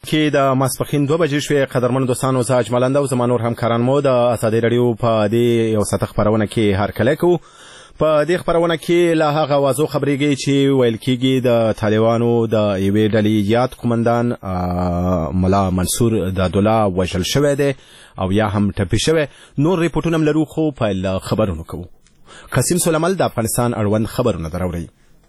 کې د ماسپښین 2 بجې شوې. قدرمنو دوستانو، زه اجمل او زما نور همکاران مو د ازادي رادیو په دې یو ساعت خبرونه کې هرکلی کوو. په دې خبرونه کې له هغه اوازو خبرېږي چې ویل کېږي د طالبانو د یوې ډلې یاد قومندان ملا منصور دادالله وژل شوی دی او یا هم ټپي شوی. نور ریپورټونه هم لرو، خو پیل خبرونه کوو. قاسم سلیمل د افغانستان اړوند خبرونه دراوړي.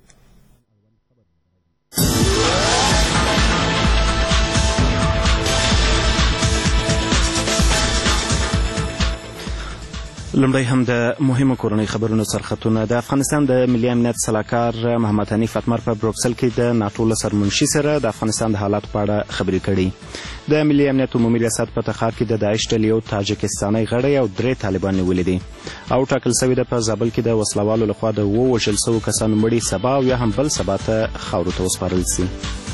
لومړی هم د مهمو کورنۍ خبرونو سرخطونه. د افغانستان د ملي امنیت سلاکار محمد حنیف اتمر په بروکسل کې د ناټو له سرمنشي سره د افغانستان د حالاتو په اړه خبرې کړي. د ملي امنیت عمومي ریاست په تخار کې د داعش ډلې یو تاجکستاني غړی او 3 طالبان نیولي دي او ټاکل شوي ده په زابل کې د وسلوالو لخوا د وژل شوو کسانو مړي سبا او یا هم بل سبا ته خاورو ته وسپارل شي.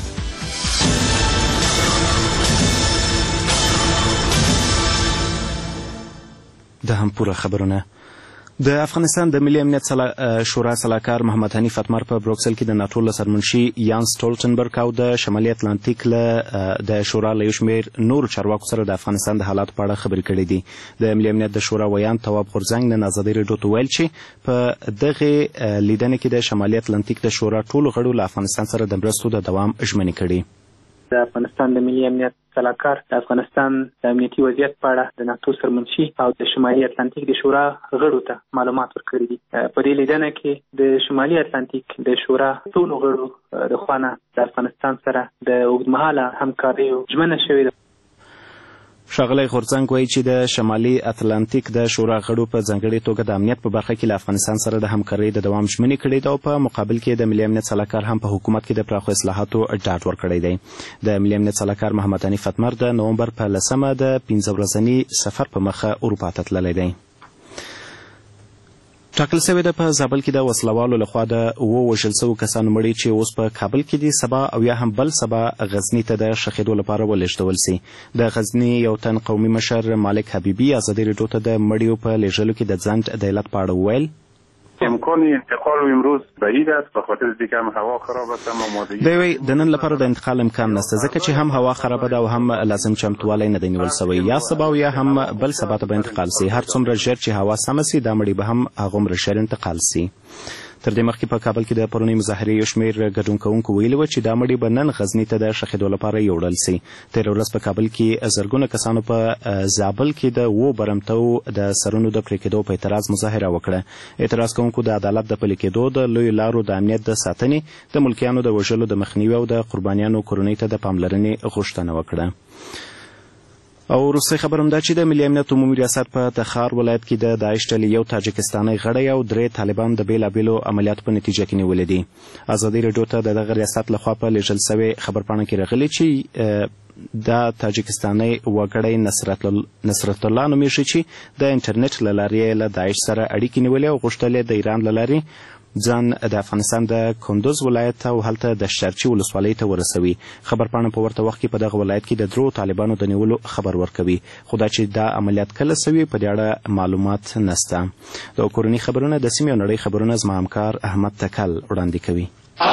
د هم پوره خبرونه. د افغانستان د ملي امنیت شورا سلاکار محمد حنیف اتمر په بروکسل کې د ناټو له سرمنشي یان سټولټنبرګ او د شمالي اتلانتیک له د شورا له یو شمېر نورو چارواکو سره د افغانستان د حالاتو په اړه خبرې کړې دي. د ملي امنیت د شورا ویان تواب غورځنګ نن ازادي راډیو ته ویل چې په دغه لیدنې کې د شمالي اتلانتیک د شورا ټولو غړو له افغانستان سره د مرستو د دوام ژمنې کړي. د افغانستان د ملي امنیت سلاکار د افغانستان د امنیتي وضعیت په اړه د ناټو سرمنشي او د شمالي اتلانتیک د شورا غړو ته معلومات ورکړي دي. په دې لیدنه کې د شمالي اتلانتیک د شورا ټولو غړو د خوانه د افغانستان سره د اوږدمهاله همکارۍ ژمنه شوې ده. ښاغلی غورځنګ وایي چې د شمالي اتلانتیک د شورا غړو په ځانګړې توګه د امنیت په برخه کې له افغانستان سره د همکارۍ د دوام ژمنې کړې ده او په مقابل کې د ملي امنیت سلاکار هم په حکومت کې د پراخو اصلاحاتو ډاډ ورکړی دی. د ملي امنیت سلاکار محمد حنیف اتمر د نومبر په 10 د 15 ورځني سفر په مخه اروپا ته تللی دی. ټاکل شوې ده په زابل کې د وسلوالو لخوا د وژل شوو کسانو مړي چې اوس په کابل کې دي سبا او یا هم بل سبا غزني ته د ښخېدو لپاره ولېږدول شي. د غزني یو تن قومي مشر مالک حبیبي ازادي راډیو ته د مړیو په لېږلو کې د ځنډ د علت په اړه وویل. امکان انتقال امروز بعید است به خاطر اینکه هم هوا خراب است هم آمادگی. دوی د نن لپاره د انتقال امکان نشته ځکه چې هم هوا خرابه ده او هم لازم چمتوالی نه دی نیول شوی. یا سبا او یا هم بل سبا ته به انتقال شي. هر څومره ژر چې هوا سمه شي دا مړي به هم هغومره ژر انتقال شي. تر دې مخکې په کابل کې د پرونۍ مظاهرې یو شمېر ګډون کوونکو ویلي وو چې دا مړي به نن غزني ته د ښخېدو لپاره یوړل شي. تېره ورځ په کابل کې زرګونه کسانو په زابل کې د برمتو د سرونو د پرې کېدو په اعتراض مظاهره وکړه. اعتراض کوونکو د عدالت د پلي کېدو، د لویو لارو د امنیت د ساتنې، د ملکیانو د وژلو د مخنیوي او د قربانیانو کورنۍ ته د پاملرنې غوښتنه وکړه. او وروستۍ خبر هم دا چې د ملي امنیت عمومي ریاست په تخار ولایت کې د داعش ډلې یو تاجکستاني غړی او 3 طالبان د بېلابېلو عملیاتو په نتیجه کې نیولي دي. ازادي راډیو ته د دغه ریاست لخوا په لېږل شوې خبرپاڼه کې راغلي چې دا تاجکستاني وګړی نصرت الله نومیږي چې د انټرنیټ له لارې له داعش سره اړیکې نیولې او غوښتل د ایران له لارې ځان د افغانستان د کندوز ولایت او هلته د شرچي ولسوالۍ ته ورسوي. خبرپاڼه په ورته وخت کې په دغه ولایت کې د 3 طالبانو د نیولو خبر ورکوي، خو دا چې دا عملیات کله سوي په دې اړه معلومات نشته. د کورنۍ خبرونه د سیمې او نړۍ خبرونه زما همکار احمد تکل وړاندې کوي.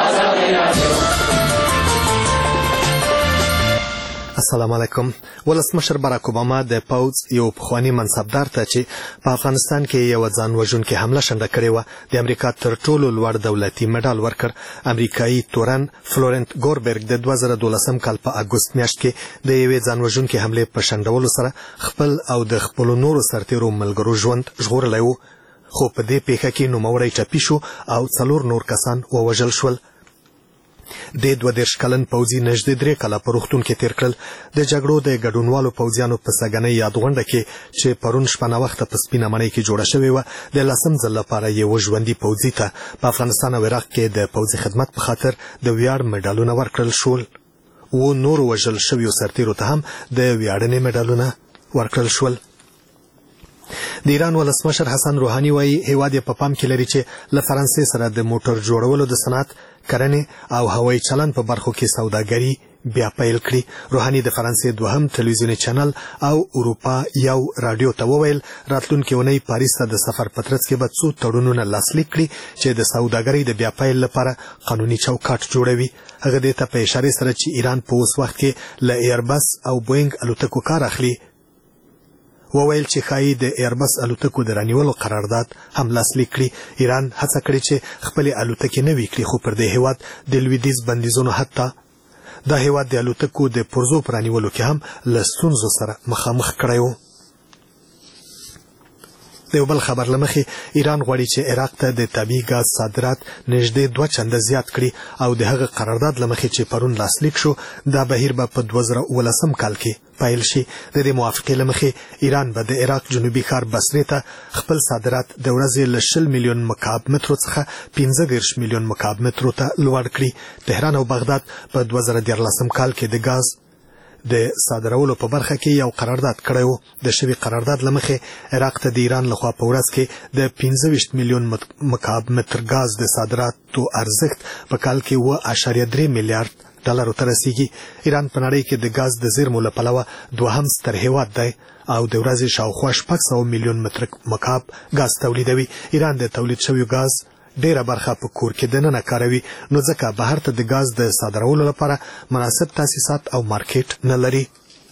السلام علیکم. ولسمشر باراک اوباما د پوځ یو پخوانی منصبدار ته چې په افغانستان کې یو ځان وژونکې حمله شنډه کړې وه د امریکا تر ټولو لوړ دولتي مډال ورکړ. امریکایي تورن فلورنت ګوربرګ د 2012 کال په اګوست میاشت کې د یوې ځان وژونکې حملې په شنډولو سره خپل او د خپلو نورو سرتیرو ملګرو ژوند ژغورلی و، خو په دې پیښه کې نوموړی ټپي شو او 4 نور کسان ووژل شول. د 22 کلن پوځي نږدې 3 کاله په روغتون کې تیر کړل. د جګړو د ګډونوالو پوځیانو په سګنۍ یاد غونډه کې چې پرون شپه ناوخته په سپینه مړۍ کې جوړه شوې وه د 10م ځل لپاره یو ژوندي پوځي ته په افغانستان او عراق کې د پوځي خدمت په خاطر د ویاړ مډالونه ورکړل شول. و نورو وژل شویو سرتیرو ته هم د ویاړنې مډالونه ورکړل شول. د ایران ولسمشر حسن روحاني وایي هیواد یې په پام کې لري چې له فرانسې سره د موټر جوړولو د صنعت، کرنې او هوایي چلند په برخو کې سوداګري بیا پیل کړي. روحاني د فرانسې دوهم تلویزیوني چینل او اروپا یو رادیو ته وویل راتلونکي اونۍ پاریس ته د سفر په ترڅ کې به څو تړونونه لاسلیک کړي چې د سوداګرۍ د بیا پیل لپاره قانوني چوکاټ جوړوي. هغه دې ته په اشاره سره چې ایران په اوس وخت کې له ایربس او بوینګ الوتکو کار اخلي وویل چې ښایي د ایربس الوتکو د رانیولو قرارداد هم لاسلیک کړي. ایران هڅه کړې چې خپلې الوتکې نوي کړي خو پر دې هیواد د لویدیځ بندیزونو حتی دا هیواد د الوتکو د پرزو په رانیولو کې هم له ستونزو سره مخامخ کړی و. د یو بل خبر له مخې ایران غواړي چې عراق ته د طبیعي ګاز صادرات نږدې 2 چنده زیات کړي او د هغه قرارداد له مخې چې پرون لاسلیک شو دا بهیر به په 2019 کال کې پیل شي. د دې موافقې له مخې ایران به د عراق جنوبي ښار بصرې ته خپل صادرات د ورځې له 20 میلیون مکعب مترو څخه 15 میلیون مکعب مترو ته لوړ کړي. تهران او بغداد په 2014 کال کې د ګاز د صادرولو په برخه کې یو قرارداد کړی و. د شوي قرارداد له مخې عراق ته د ایران لخوا په ورځ کې د 25 میلیون مکعب متر ګاز د صادراتو ارزښت په کال کې 1.3 میلیارډ ډالرو ته رسیږي. ایران په نړۍ کې د ګاز د زیرمو له پلوه دوهم ستر هیواد دی او د ورځې شاوخوا 600 میلیون متر مکعب ګاز تولیدوي. ایران د تولید شوی ګاز ډیره برخه په کور کې دننه کاروي نو ځکه بهر ته د ګاز د صادرولو لپاره مناسب تاسیسات او مارکیټ نه لري.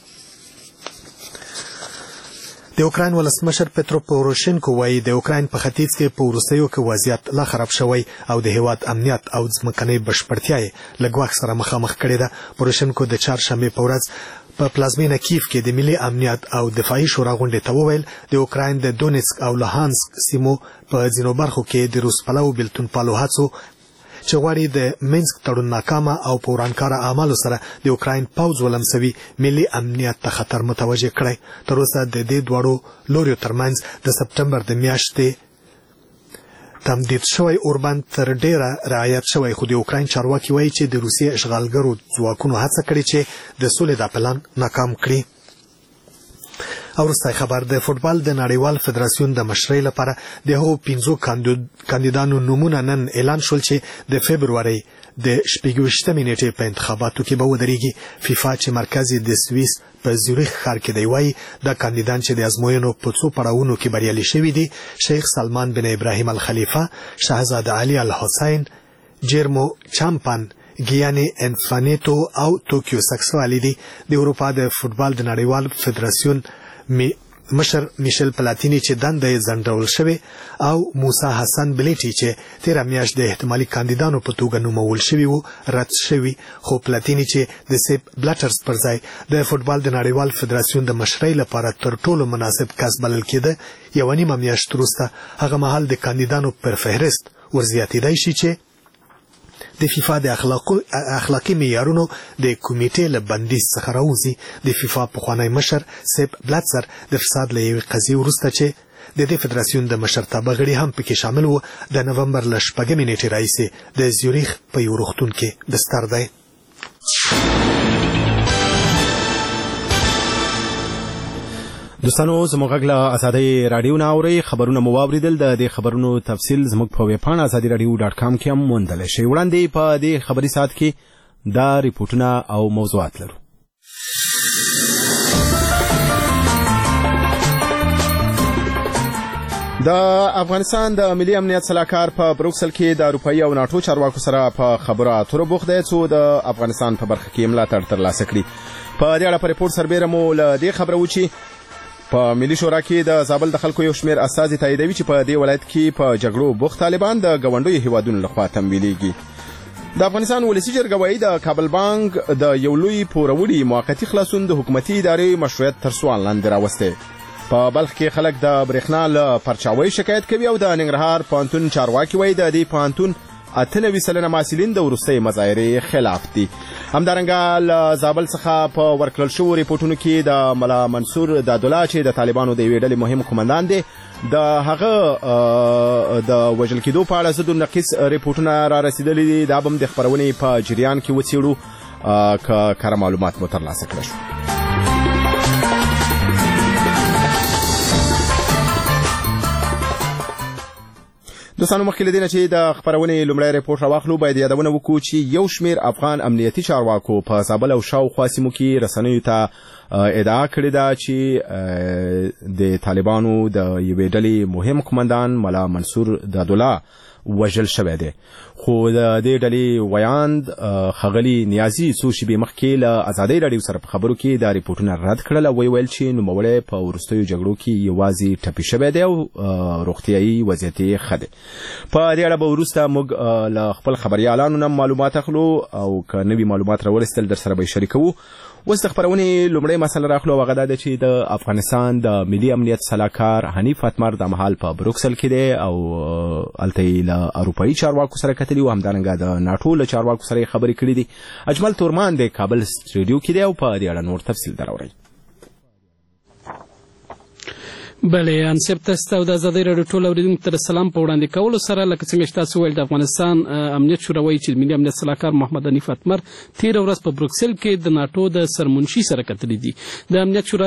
د اوکراین ولسمشر پترو پوروشینکو وایي د اوکراین په ختیځ کې په وروستیو کې وضعیت لا خراب شوی او د هیواد امنیت او ځمکنۍ بشپړتیا یې له ګواښ سره مخامخ کړې ده. پوروشینکو د چهارشنبې په ورځ په پلازمینه کیف کې د ملي امنیت او دفاعي شورا غونډې ته وویل د اوکراین د دونیتسک او لوهانسک سیمو په ځینو برخو کې د روس پلو بېلتون پالو هڅو چې غواړي د منسک تړون ناکامه او په ورانکاره اعمالو سره د اوکراین پوځ ولمسوي ملي امنیت ته خطر متوجه کړی. تر اوسه د دې دواړو لوریو ترمنځ د سپټمبر د میاشتې تمدید شوی اوربند تر ډیره رعایت شوی خو د اوکراین چارواکي وایي چې د روسیې اشغالګرو ځواکونو هڅه کړې چې د سولې دا پلان ناکام کړي. او وروستی خبر د فوټبال د نړیوال فدراسیون د مشرۍ لپاره د هغو 15 کاندیدانو نومونه نن اعلان شول چې د فبرورۍ د 28 نیټې په انتخاباتو کې به ودرېږي. فیفا چې مرکز د سویس په زیوریخ ښار کې دی وایي دا کاندیدان چې د ازموینو په څو پړاوونو کې بریالي شوي دي شیخ سلمان بن ابراهیم الخلیفه، شهزاده علي الحسین، جیرمو چامپان، ګیاني انفانیتو او توکیو سکسوالی دي. د اروپا د فوټبال د نړیوال فدراسیون مشر میشل پلاتینی چې دنده یې ځنډول شوې او موسی حسن بلیټي چې تیره میاشت د احتمالي کاندیدانو په توګه نومول شوي وو رد شوي. خو پلاتینی چې د سیپ بلټرز پر ځای د فوټبال د نړیوال فدراسیون د مشرۍ لپاره تر ټولو مناسب کس بلل کېده 1.5 میاشت وروسته هغه مهال د کاندیدانو پر فهرست ورزیاتېدای شي چې د فیفا د اخلاقی معیارونو د کمیټې له بندیز څخه راوځي. د فیفا پخوانی مشر سیپ بلاتزر د فساد له یوې قضیې وروسته چې د دې فدراسیون د مشرتابه غړي هم پکې شامل وو د نومبر له 8 نیټې راهیسې د زیوریخ په یو روغتون کې بستر دی. دوستانو زموږ غږ له ازادۍ راډیو نه اورئ. خبرونه مو واوریدل. د دې خبرونو تفصیل زموږ په ویبپاڼه azadiراډیو.com کې هم موندلی شئ. وړاندې په دې خبري ساعت کې دا ریپورټونه او موضوعات لرو. د افغانستان د ملي امنیت صلاحکار په بروکسل کې د اروپایي او ناټو چارواکو سره په خبرو اترو بوخت دی څو د افغانستان په برخه کې ملاتړ ترلاسه کړي. په دې اړه په ریپورټ سربیره مو له دې خبره و چې په ملي شورا کې د زابل د خلکو یو شمېر استازي تاییدوي چې په دې ولایت کې په جګړو بوخت طالبان د ګاونډیو هیوادونو لخوا تمویلېږي. د افغانستان ولسي جرګه وایي د کابل بانک د یو لوی پوروړي موقتي خلاصون د حکومتي ادارې مشروعیت تر سوال لاندې راوستی. په بلخ کې خلک د برېښنا له پرچاوۍ شکایت کوي او د ننګرهار پوهنتون چارواکي وایي د دې پوهنتون 98% محصلین د وروستۍ مظاهرې خلاف دي. همدارنګه له زابل څخه په ورکړل شوو ریپورټونو کې د ملا منصور دادالله چې د طالبانو د یوې ډلې مهم قومندان دی د هغه د وژل کېدو په اړه ضد النقیص ریپورټونه را رسېدلي دي. دا به هم د خپرونې په جریان کې وڅېړو که کره معلومات مو ترلاسه کړه شو. دوستانو مخکې له دې نه چې د خپرونې لومړی ریپورټ راواخلو باید یادونه وکړو چې یو شمېر افغان امنیتي چارواکو په زابل او شاوخوا سیمو کې رسنیو ته ادعا کړې ده چې د طالبانو د یوې ډلې مهم قومندان ملا منصور دادالله وژل شوی دی خو د دې ډلې ویاند ښاغلي نیازي څو شېبې مخکې له ازادۍ راډیو سره په خبرو کې دا ریپورټونه رد کړل او ویل چې نوموړی په وروستیو جګړو کې یوازې ټپي شوی دی او روغتیایي وضعیت یې ښه دی. په دې اړه به وروسته موږ له خپل خبریالانو نه معلومات اخلو او که نوي معلومات راورسېدل در سره به یې شریکوو. اوس د خپرونې لومړی مسله راخلو هغه دا ده چې د افغانستان د ملي امنیت سلاکار حنیف اتمر د مهال په بروکسل کې دی او هلته یې له اروپایي چارواکو سره کتلي و، همدارنګه د ناټو له چارواکو سره یې خبرې کړې دي. اجمل تورمان د کابل سټوډیو کې دی او په دې اړه نور تفصیل دراوړئ. بله انصب تاسو د ازادۍ راډیو ټول اوریدونکو ته سلام په وړاندې کولو سره لکه څنګه چې تاسو ویل د افغانستان امنیت شورا وایي چې ملي امنیت سلاکار محمد حنیف اتمر تیر ورځ په بروکسل کې د ناټو د سرمنشي سره کتلي دي. د امنیت شورا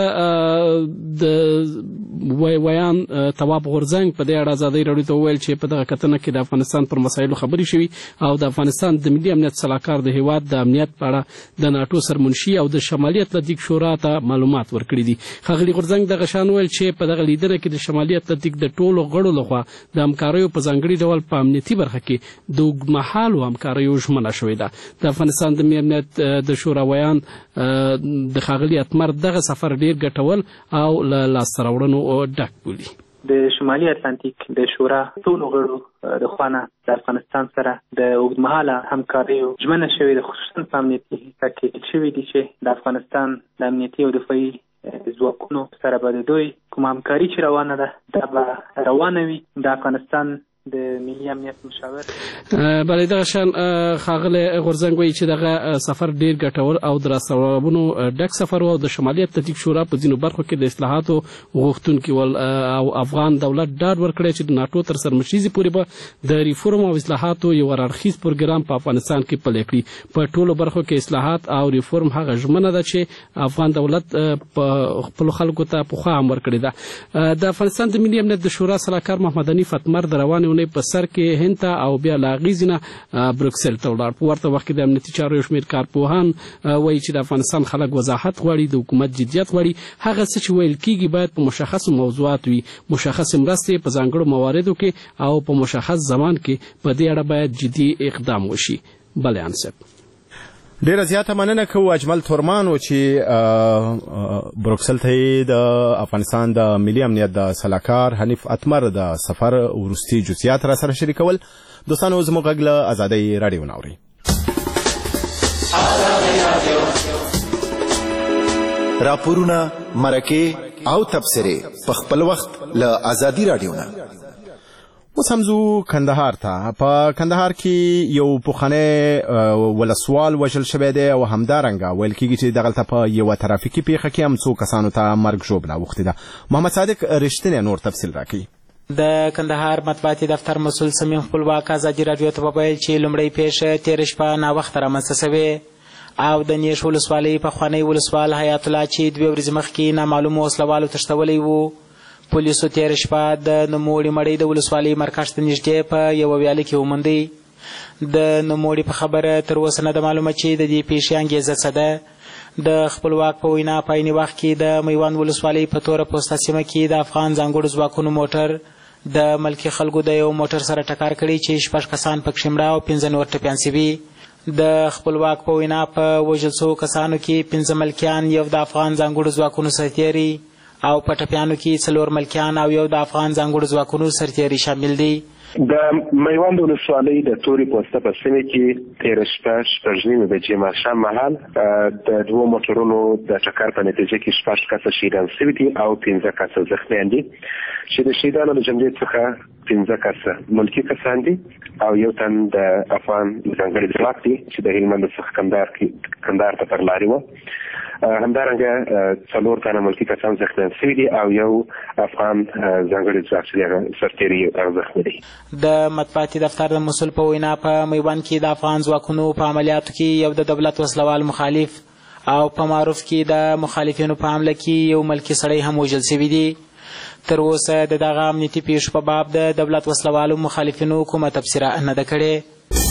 د ویان تواب غورځنګ په دې اړه ازادۍ راډیو ته ویل چې په دغه کتنه کې د افغانستان پر مسایلو خبرې شوي او د افغانستان د ملي امنیت سلاکار د هیواد د امنیت په اړه د ناټو سرمنشي او د شمالي اتلانتیک شورا ته معلومات ورکړي دي. ښاغلي غورځنګ دغه شان ویل چې په دغه لیدنه کې د شمالي اتلانتیک د ټولو غړو لخوا د همکاریو په ځانګړي ډول په امنیتي برخه کې د اوږدمهالو همکاریو ژمنه شوې ده. د افغانستان د ملي امنیت د شورا ویان د ښاغلي اتمر دغه سفر ډیر ګټور او له لاسته راوړنو ډک بولي. د شمالي اتلانتیک د شورا ټولو غړو د خوا نه د افغانستان سره د اوږدمهاله همکاریو ژمنه شوې ده، خصوصا په امنیتي حصه کې شوې دي چې د افغانستان د امنیتي او دفاعي ځواکونو سره به د دوی کوم همکاري چې روانه ده دا به روانه وي. د افغانستان د ملي امنیت مشاور بله دغه شان ښاغلی غورځنګ وایي چې دغه سفر ډیر ګټور او د راستوربونو ډک سفر و او د شمالي اتلانتیک شورا په ځینو برخو کې د اصلاحاتو غوښتونکي ول او افغان دولت ډاډ ورکړی چې د ناټو تر سرمشیزې پورې به د ریفورم او اصلاحاتو یو هررخیز پروګرام په افغانستان کې پلی کړي. په ټولو برخو کې اصلاحات او ریفورم هغه ژمنه ده چې افغان دولت په خپلو خلکو ته پخوا هم ورکړې ده. د افغانستان د ملي امنیت د شورا سلاکار محمد حنیف اتمر د روانې په سر کې هند ته او بیا له هغې نه بروکسل ته ولاړ. په ورته وخت کې د امنیتي چارو یو شمېر کارپوهان وایي چې د افغانستان خلک وضاحت غواړي، د حکومت جدیت غواړي. هغه څه چې ویل کېږي باید په مشخصو موضوعات وي، مشخصې مرستې په ځانګړو مواردو کې او په مشخص زمان کې په دې اړه باید جدي اقدام وشي. بله انصب ډیره زیاته مننه کوو اجمل تورمان چې بروکسل ته د افغانستان د ملي امنیت د سلاکار حنیف اتمر د سفر وروستي جزئیات را سره شریکول. دوستانو زموږ غږ له ازادۍ راډیو ناورئ. راپورونه، مرکې او تبصرې په خپل وخت له ازادۍ راډیو نه. اوس هم ځو کندهار ته. په کندهار کې یو پخوانی ولسوال وژل شوی دی او همدارنګه ویل کېږي چې دغلته په یوه ترافیکي پیښه کې هم څو کسانو ته مرګ ژوبله اوښتې ده. محمد صادق رښتینی نور تفصیل راکوي. د کندهار مطبوعاتي دفتر مسؤل سمیم خپلواک ازادي راډیو ته وویل چې لومړۍ پیښه تېره شپه ناوخته رامنځته سوې او د نیش ولسوالۍ پخوانی ولسوال حیات الله چې 2 ورځې مخکې نامعلومو وسلوالو تښتولی و. پولیسو تېره شپه د نوموړي مړی د ولسوالۍ مرکز ته نږدې په یوه ویاله کې وموندی. د نوموړي په خبره تر اوسه نه ده معلومه چې د دې پیښې انګیزه څه ده. د خپلواک په وینا په عیني وخت کې د میوند ولسوالۍ په توره پوسته سیمه کې د افغان ځانګړو ځواکونو موټر د ملکي خلکو د یو موټر سره ټکر کړی چې 6 کسان پکښې مړه او 15 نور ټپیان شوي. د خپلواک په وینا په وژل شوو کسانو کې 15 ملکیان، یو د افغان ځانګړو ځواکونو سرتیري او په ټپیانو کې 4 ملکیان او یو د افغان ځانګړو ځواکونو سرتیري شامل دي. د میوند ولسوالۍ د تورې پوسته په سیمه کې تېره شپه 6:30 بجې ماښام مهال د 2 موټرونو د ټکر په نتیجه کې 6 کسه شهیدان شوي دي او 15 کسه زخمیان دي چې د شهیدانو له جملې څخه 15 کسه ملکي کسان دي او یو تن د افغان ځانګړي ځواک دي چې د هلمند څخه کندهار ته پر لارې وه. همدارنګه 4 تنه ملکي کسان زخمیان شوي دي او یو افغان ځانګړي ځواک چې سرتیري زخمي دي. د مطبوعاتي دفتر د مسؤل په وینا په میوند کې د افغان ځواکونو په عملیاتو کې یو د دولت وسلوال مخالف او په معروف کې د مخالفینو په حمله کې یو ملکي سړی هم وژل شوي دي. تر اوسه د دغه امنیتي پیښو په باب د دولت وسلوالو مخالفینو کومه تبصره نه ده کړې.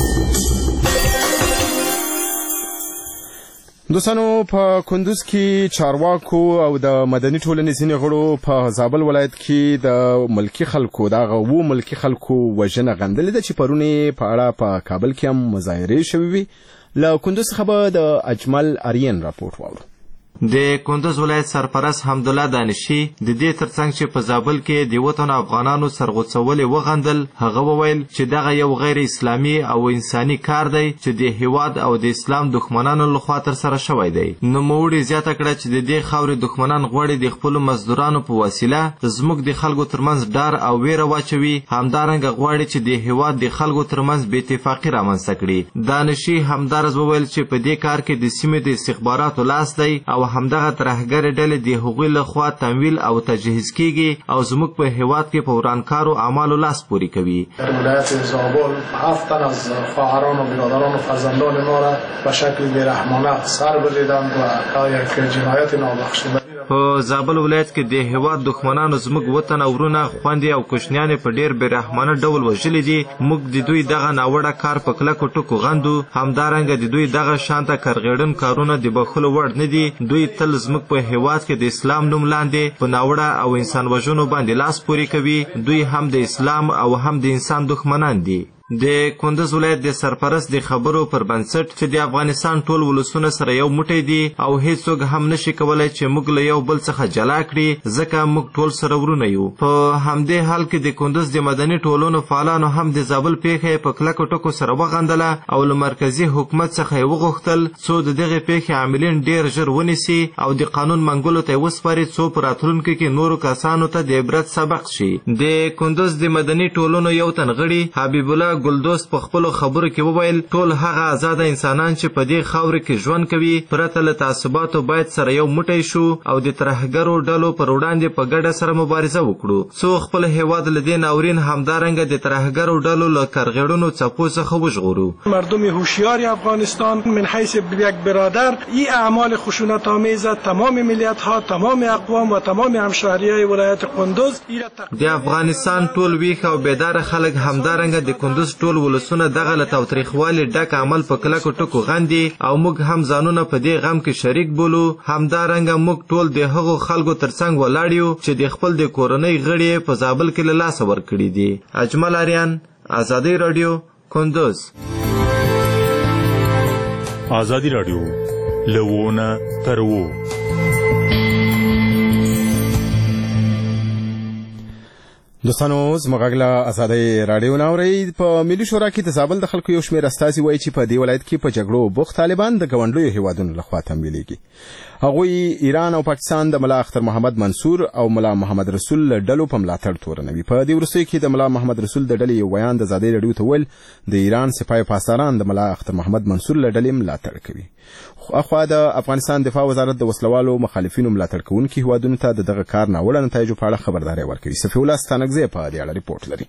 دوستانو په کندوز کې چارواکو او د مدني ټولنې ځینې غړو په زابل ولایت کې د ملکي خلکو دغه ملکي خلکو وژنه غندلې ده چې پرون په اړه په کابل کې هم مظاهرې شوې وي. له کندوز څخه به د اجمل آرین راپورټ واورو. د کندوز ولایت سرپرست حمدالله دانشي د دې ترڅنګ چې په زابل کې د وطن افغانانو سرغوڅولې وغندل، هغه وویل چې دغه یو غیر اسلامي او انساني کار دی چې د هیواد او د اسلام دښمنانو لخوا ترسره شوی دی. نوموړي زیاته کړه چې د دې خاورې دښمنان غواړي د خپلو مزدورانو په وسیله زموږ د خلکو ترمنځ ډار او ویره واچوي، همدارنګه غواړي چې د هیواد د خلکو ترمنځ بې اتفاقي رامنځته کړي. دانشي همدارز وویل چې په دې کار کې د سیمې د استخباراتو لاس دی او همدغه ترهګرې ډلې د هغوی لخوا تمویل او تجهیز کیږي او زموږ په هیواد کې په ورانکارو اعمالو لاس پورې کوي. در ولایت زابل 7 تن از خواهران و برادران و فرزندان ما را به شکل بیرحمانه سر بریدند و یک جنایت نابخشودنی په زابل ولایت کې د هیواد دښمنانو زموږ وطن او ورونه، خویندې او کوچنیانې په ډیر بېرحمانه ډول وژلي دي. موږ د دوی دغه ناوړه کار په کلکو ټکو غندو. همدارنګه د دوی دغه شانته کرغېړن کارونه د بخښلو وړ نه دي. دوی تل زموږ په هیواد کې د اسلام نوم لاندې په ناوړه او انسان وژنو باندې لاس پورې کوي. دوی هم د اسلام او هم د انسان دښمنان دي. د کندوز ولایت د سرپرست د خبرو پر بنسټ چې د افغانستان ټول ولسونه سره یو موټی دي او هیڅوک هم نشي کولای چې موږ له یو بل څخه جلا کړي، ځکه موږ ټول سره ورونه یو. په همدې حال کې د کندوز د مدني ټولنو فعالانو هم د زابل پیښه په کلکو ټکو سره وغندله او له مرکزي حکومت څخه یې وغوښتل څو د دغې پیښې عاملین ډیر ژر ونیسي او د قانون منګولو ته یې وسپاري، څو په راتلونکي کې نورو کسانو ته د عبرت سبق شي. د کندوز د مدني ټولنو یو تن غړي حبیب الله ګلدوست په خپلو خبرو کې وویل ټول هغه آزاده انسانان چې په دې خاورې کې ژوند کوي پرته له تعصباتو باید سره یو موټی شو او د ترهګرو ډلو پر وړاندې په ګډه سره مبارزه وکړو څو خپل هیواد له دې ناورین همدارنګه د ترهګرو ډلو له کرغېړنو څپو څخه وژغورو. مردم هوشیار افغانستان من حیث یک برادر این اعمال خشونت آمیز تمام ملیت ها، تمام اقوام و تمام همشهری‌های ولایت کندوز د افغانستان ټول ویښ او بیداره خلک همدارنګه د کندوز ټول ولسونه دغه له تاوتریخوالي ډک عمل په کلکو ټکو غندي او موږ هم ځانونه په دې غم کې شریک بولو. همدارنګه موږ ټول د هغو خلکو ترڅنګ ولاړ یو چې د خپل د کورنۍ غړي په زابل کې له لاسه ورکړي دي. اجمل آریان، آزادی رادیو، کندوز. آزادی رادیو لوونه ترو. دوستانو زموږ غږ له ازادۍ راډیو نه اورئ. په ملي شورا کې د زابل د خلکو یو شمېر استازي وایي چې په دې ولایت کې په جګړو بوخت طالبان د ګاونډیو هیوادونو لخوا تمویلېږي. هغوی ایران او پاکستان د ملا اختر محمد منصور او ملا محمد رسول له ډلو په ملاتړ تورنوي. په دې وروستیو کې د ملا محمد رسول د ډلې یو بیان د ازادۍ راډیو ته ویل د ایران سپاه پاسداران د ملا اختر محمد منصور له ډلې ملاتړ کوي. اخوا د افغانستان دفاع وزارت د وسلوالو مخالفینو ملاتړ کوونکي هیوادونو ته د دغه کار ناوړه نتایجو په اړه خبرداری ورکوي. صفي الله ستانکزی په دې اړه ریپورټ لري.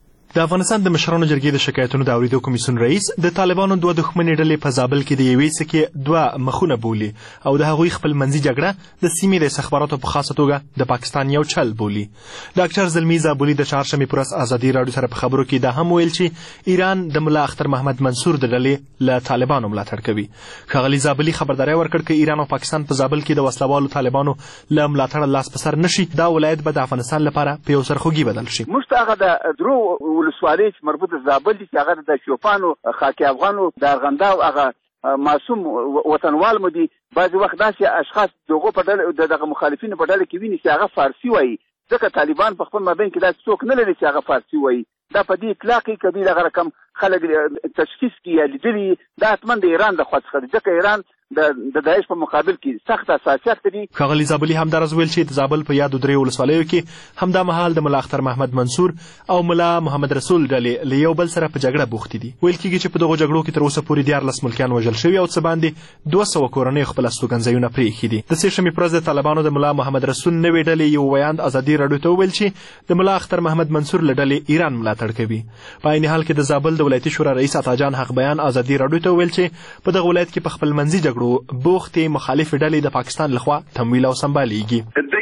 د افغانستان د مشرانو جرګې د شکایتونو د اوریدو کمیسیون رئیس د طالبانو دوه دښمنې ډلې په زابل کې د یوې سکې دوه مخونه بولي او د هغوی خپل منځي جګړه د سیمې د استخباراتو په خاصه توګه د پاکستان یو چل بولي. ډاکټر زلمی زابلي د چهارشنبې پر ورځ ازادي راډیو سره په خبرو کې دا هم ویل چې ایران د ملا اختر محمد منصور د ډلې له طالبانو ملاتړ کوي. ښاغلي زابلي خبرداری ورکړ چې ایران او پاکستان په زابل کې د وسلوالو طالبانو له ملاتړ لاس په سر نشي، دا ولایت به د افغانستان لپاره په یو سرخوږي بدل شي. موږ هغه د درو ولسوالۍ چې مربوط زابل دي چې هغه د شوفانو خاکی افغانو د ارغنده او هغه معصوم وطنوال مو دي. بعضې وخت داسې اشخاص دغو په ډله دغه مخالفینو په ډله کې ویني چې هغه فارسي وایي، ځکه طالبان په خپل مابین کې داسې څوک نه لري چې هغه فارسي وایي. دا په دې اطلاق کې کبي دغه رقم خلک تشخیص کړي یا لیدلي دا حتما د ایران د خوا څخه دی، ځکه ایران د داعش په مقابل کې سخت اساسیات لري. ښاغلي زابلي همدارز ویل چې د زابل په یادو درې ولسوالیو کې همدا مهال د ملا اختر محمد منصور او ملا محمد رسول ډلې له یو بل سره په جګړه بوختې دي. ویل کېږي چې په دغو جګړو کې تر اوسه پورې 14 ملکیان وژل شوي او څه باندې 200 کورنۍ خپل استوګنځایونه پرېښي دي. د سې شنبې پر ورځ د طالبانو د ملا محمد رسول نوې ډلې یو ویاند ازادي راډیو ته وویل چې د ملا اختر محمد منصور له ډلې ایران ملاتړ کوي. په عین حال کې د زابل د ولایتي شورا رئیس عطاجان حق بیان ازادي راډیو ته ویل چې په دغه ولایت کې په خپل منځي جګړو بوخت مخالف ډلې د پاکستان لخوا تمویل او سمبالیږي. د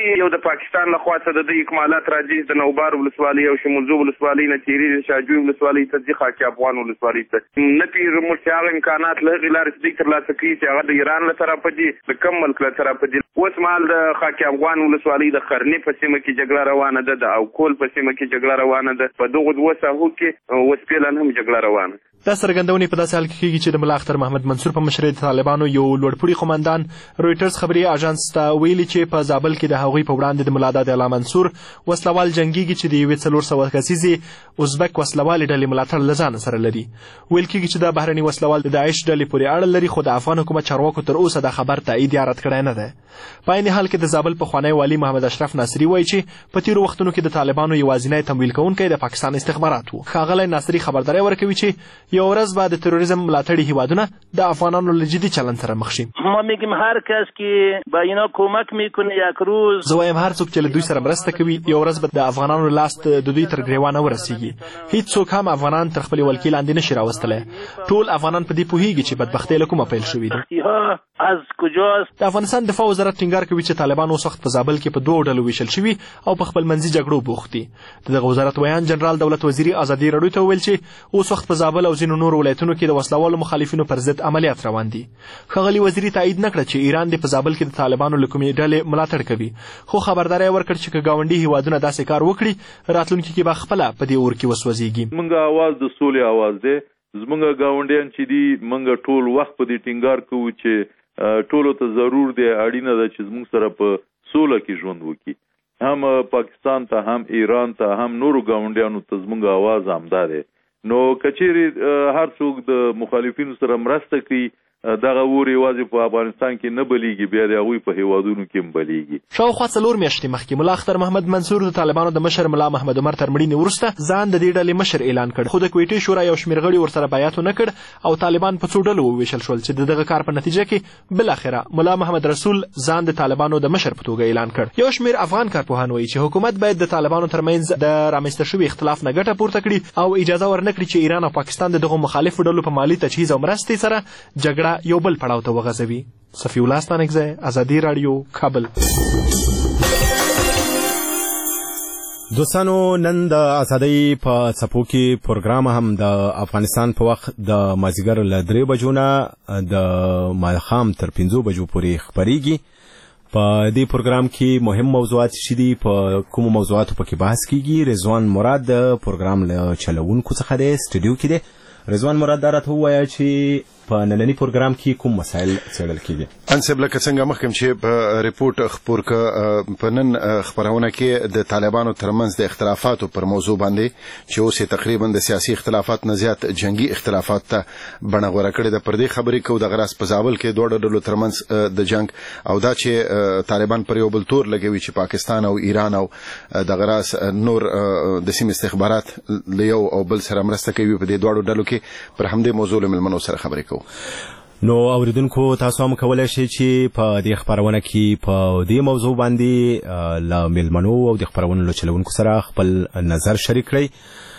یو د پاکستان لخوا څخه د اکمالات راځي د نوبار ولسوالۍ او شمولزو ولسوالۍ نه تیری د شاجوی ولسوالۍ ته ځي خاک افغان ولسوالۍ ته نه پیر مرتیاغ امکانات له غلار دې ترلاسه کوي چې هغه د ایران له طرفه دي د کم ملک له طرفه دي. اوس مال د خاک افغان ولسوالۍ د خرنی په سیمه کې جګړه روانه ده د او کول په سیمه کې جګړه روانه ده په دغه دوه ساحو کې وسپیلن هم جګړه روانه. دا څرګندونې په داسې حال کې کېږي چې د ملا اختر محمد منصور په مشرۍ د طالبانو یو لوړپوړي قومندان رویټرز خبري اژانس ته ویلي چې په زابل کې د هغوی په وړاندې د ملا داد الله منصور وسلوال جنګیږي چې د یوې 400 کسیزې ازبک وسلوالې ډلې ملاتړ له ځانه سره لري. ویل کېږي چې دا بهرني وسلوال د داعش ډلې پورې اړه لري خو د افغان حکومت چارواکو تر اوسه دا خبر تایید یا رد کړی نه دی. په عین حال کې د زابل پخوانی والي محمد اشرف ناصري وایي چې په تیرو وختونو کې د طالبانو یوازینی تمویل کوونکی د پاکستان استخبارات و. ښاغلی ناصري خبرداری ورکوي چې یو ورځ به د تروریزم ملاتړي هیوادونه د افغانانو له جدي چلند سره مخ شي. ما میگیم هر کس که با اینا کمک میکنه یک روز زه وایم هر څوک چې له دوی سره مرسته کوي یو ورځ به د افغانانو لاس د دوی تر ګریوانه ورسیږي. هیڅوک هم افغانان تر خپلې ولکې لاندې نشي راوستلی. ټول افغانان په دې پوهیږي چې بدبختۍ له کومه پیل شوې ده. از کجاست؟ د افغانستان دفاع وزارت ټینګار کوي چې طالبان اوس وخت په زابل کې په دوه ډلو ویشل شوي او په خپل منځي جګړو بوخت دي. دغه وزارت ویان جنرال دولت وزیري ازادي راډیو ته وویل چې اوس وخت په زابل او ځینو نورو ولایتونو کې د وسلوالو مخالفینو پر ضد عملیات روان دي. ښاغلي وزیري تایید نه کړه چې ایران د په زابل کې د طالبانو له کومې ډلې ملاتړ کوي خو خبرداری ورکړ چې که ګاونډي هیوادونه داسې کار وکړي راتلونکي کې به خپله په دې اور کې وسوځېږي. موږ اواز د سولې اواز دی. زموږ ګاونډیان چې دي موږ ټول وخت په دې ټینګار کوو چې ټولو ته ضرور دی اړینه ده چې زموږ سره په سوله کې ژوند وکړي. هم پاکستان ته هم ایران ته هم نورو ګاونډیانو ته زموږ اواز همدا دی. نو کچېرې هر څوک د مخالفینو سره مرسته کوي دغه اور یوازې په افغانستان کې نه بلیږي بیا د هغوی په هیوادونو کې هم بلیږي. شاوخوا 4 میاشتې مخکې ملا اختر محمد منصور د طالبانو د مشر ملا محمد عمر تر مړینې وروسته ځان د دې ډلې مشر اعلان کړ خو د کویټې شورا یو شمېر غړي ورسره بیعت ونه کړ او طالبان په څو ډلو وویشل شول چې د دغه کار په نتیجه کې بالاخره ملا محمد رسول ځان د طالبانو د مشر په توګه اعلان کړ. یو شمېر افغان کارپوهان وایي چې حکومت باید د طالبانو ترمنځ د رامنځته شوي اختلاف نه ګټه پورته کړي او اجازه ورنکړي چې ایران او پاکستان د دغو مخالفو ډلو په مالي تجهیز او مرستې سره جګړه یو بل پړاو ته وغځوي. صفی الله ستانکزی، ازادي راډیو، کابل. دوستانو نن د ازادۍ په څپو کې پروګرام هم د افغانستان په وخت د مازدیګر له 3 بجو نه د ماښام تر 5 بجو پورې خپریږي. په دې پروګرام کې مهم موضوعات شې دي په کومو موضوعاتو پکې بحث کیږي. رضوان مراد د پروګرام له چلوونکو څخه دی سټوډیو کې دی. رضوان مراد دا راته ووایه چې په نننی پروګرام کې کوم مسایل څېړل کېږي. انصب لکه څنګه مخکې چې په ریپورت خپور ک په نن خبرونه کې د طالبانو ترمنځ د اختلافاتو پر موضوع باندې چې اوس تقریبا د سیاسي اختلافات نه زیات جنگي اختلافات ته بڼه غوره کړې ده. پر دې خبرې کو د غراس په زابل کې دوه ډلو ترمنځ د جنگ او دا چې طالبان پر یو بل تور لګوي چې پاکستان او ایران او د غراس نور د سیمې استخبارات له یو او بل سره مرسته کوي په دې دوه ډلو کې پر همدې موضوع له ملمنو سره خبرې کوو. نو اوریدونکو تاسو هم کولای شئ چې په دې خبرونه کې په دې موضوع باندې له ملمنو او د خبرونو له چلوونکو سره خپل نظر شریک کړئ.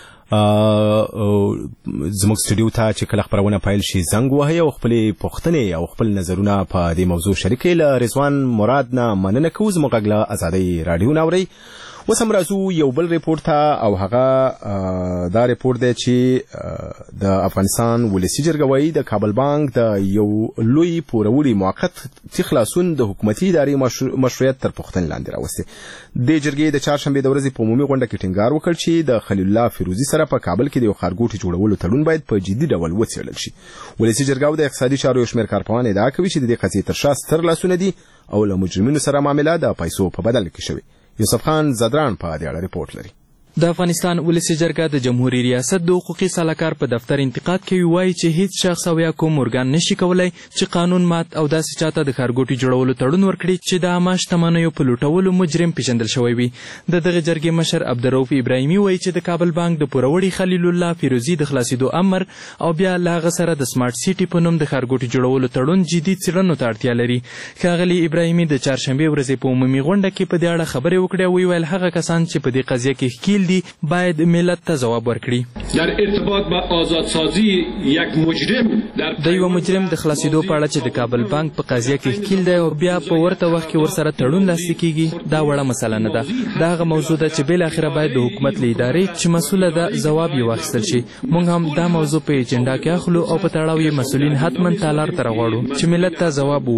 زموږ سټوډیو ته چې کله خبرونه پیل شي زنګ وهئ او خپلې پوښتنې او خپل نظرونه په دې موضوع شریک کړئ. له رضوان مراد نه مننه کوو. زموږ غږ له ازادۍ راډیو نه اورئ. اوس هم راځو یو بل ریپورت ته او هغه دا ریپورت دی چې د افغانستان ولسي جرګه وایي د کابل بانک د یو لوی پوروړي موقت خلاصون د حکومتي ادارې مشروعیت تر پوښتنې لاندې راوستي. د جرګې د چهارشنبې د ورځې په عمومي غونډه کې ټینګار وکړ چې د خلیل الله فیروزي سره په کابل کې د یو ښارګوټي جوړولو تړون باید په جدي ډول وڅېړل شي. ولسي جرګه د اقتصادي چارو یو شمېر کارپوهان ادعا کوي چې د دې قضیې تر شا ستر لاسونه دي او له مجرمینو سره معامله د پیسو په بدل کې شوې. یوسف خان زدران په دې اړه ریپورت لري. د افغانستان ولسي جرګه د جمهوریت ریاست د حقوقي سلاکار په دفتر انتقاد کوي وایي چې هیڅ شخص او یا کوم ارګان نشي کولای چې قانون مات او داسې چاته د ښارګوټي جوړولو تړون ورکړي چې د عامه شتمنیو په لوټولو مجرم پیژندل شوی وي. د دغه جرګې مشر عبدالرؤف ابراهیمي وایي چې د کابل بانک د پوروړي خلیل الله فیروزي د خلاصېدو امر او بیا له هغه سره د سمارټ سیټي په نوم د ښارګوټي جوړولو تړون جدي څېړنو ته اړتیا لري. ښاغلي ابراهیمي د چهارشنبې ورځې په عمومي غونډه کې په دې اړه خبرې وکړې او ویل هغه کسان چې په دې قضیه کې ښکیل مسؤل دي باید ملت ته ځواب ورکړي. در ارتباط با آزادسازی یک مجرم د یو مجرم د خلاصېدو په اړه چې د کابل بانک په قضیه کې ښکیل دی او بیا په ورته وخت کې ورسره تړون لاسلیک کیږي دا وړه مسله نه ده. دا هغه موضوع ده چې بالاخره باید د حکومت له ادارې چې مسؤله ده ځواب یې واخیستل شي. موږ هم دا موضوع په اجنډا کې اخلو او په تړاو یې مسؤلین حتما تالار ته راغواړو چې ملت ته ځواب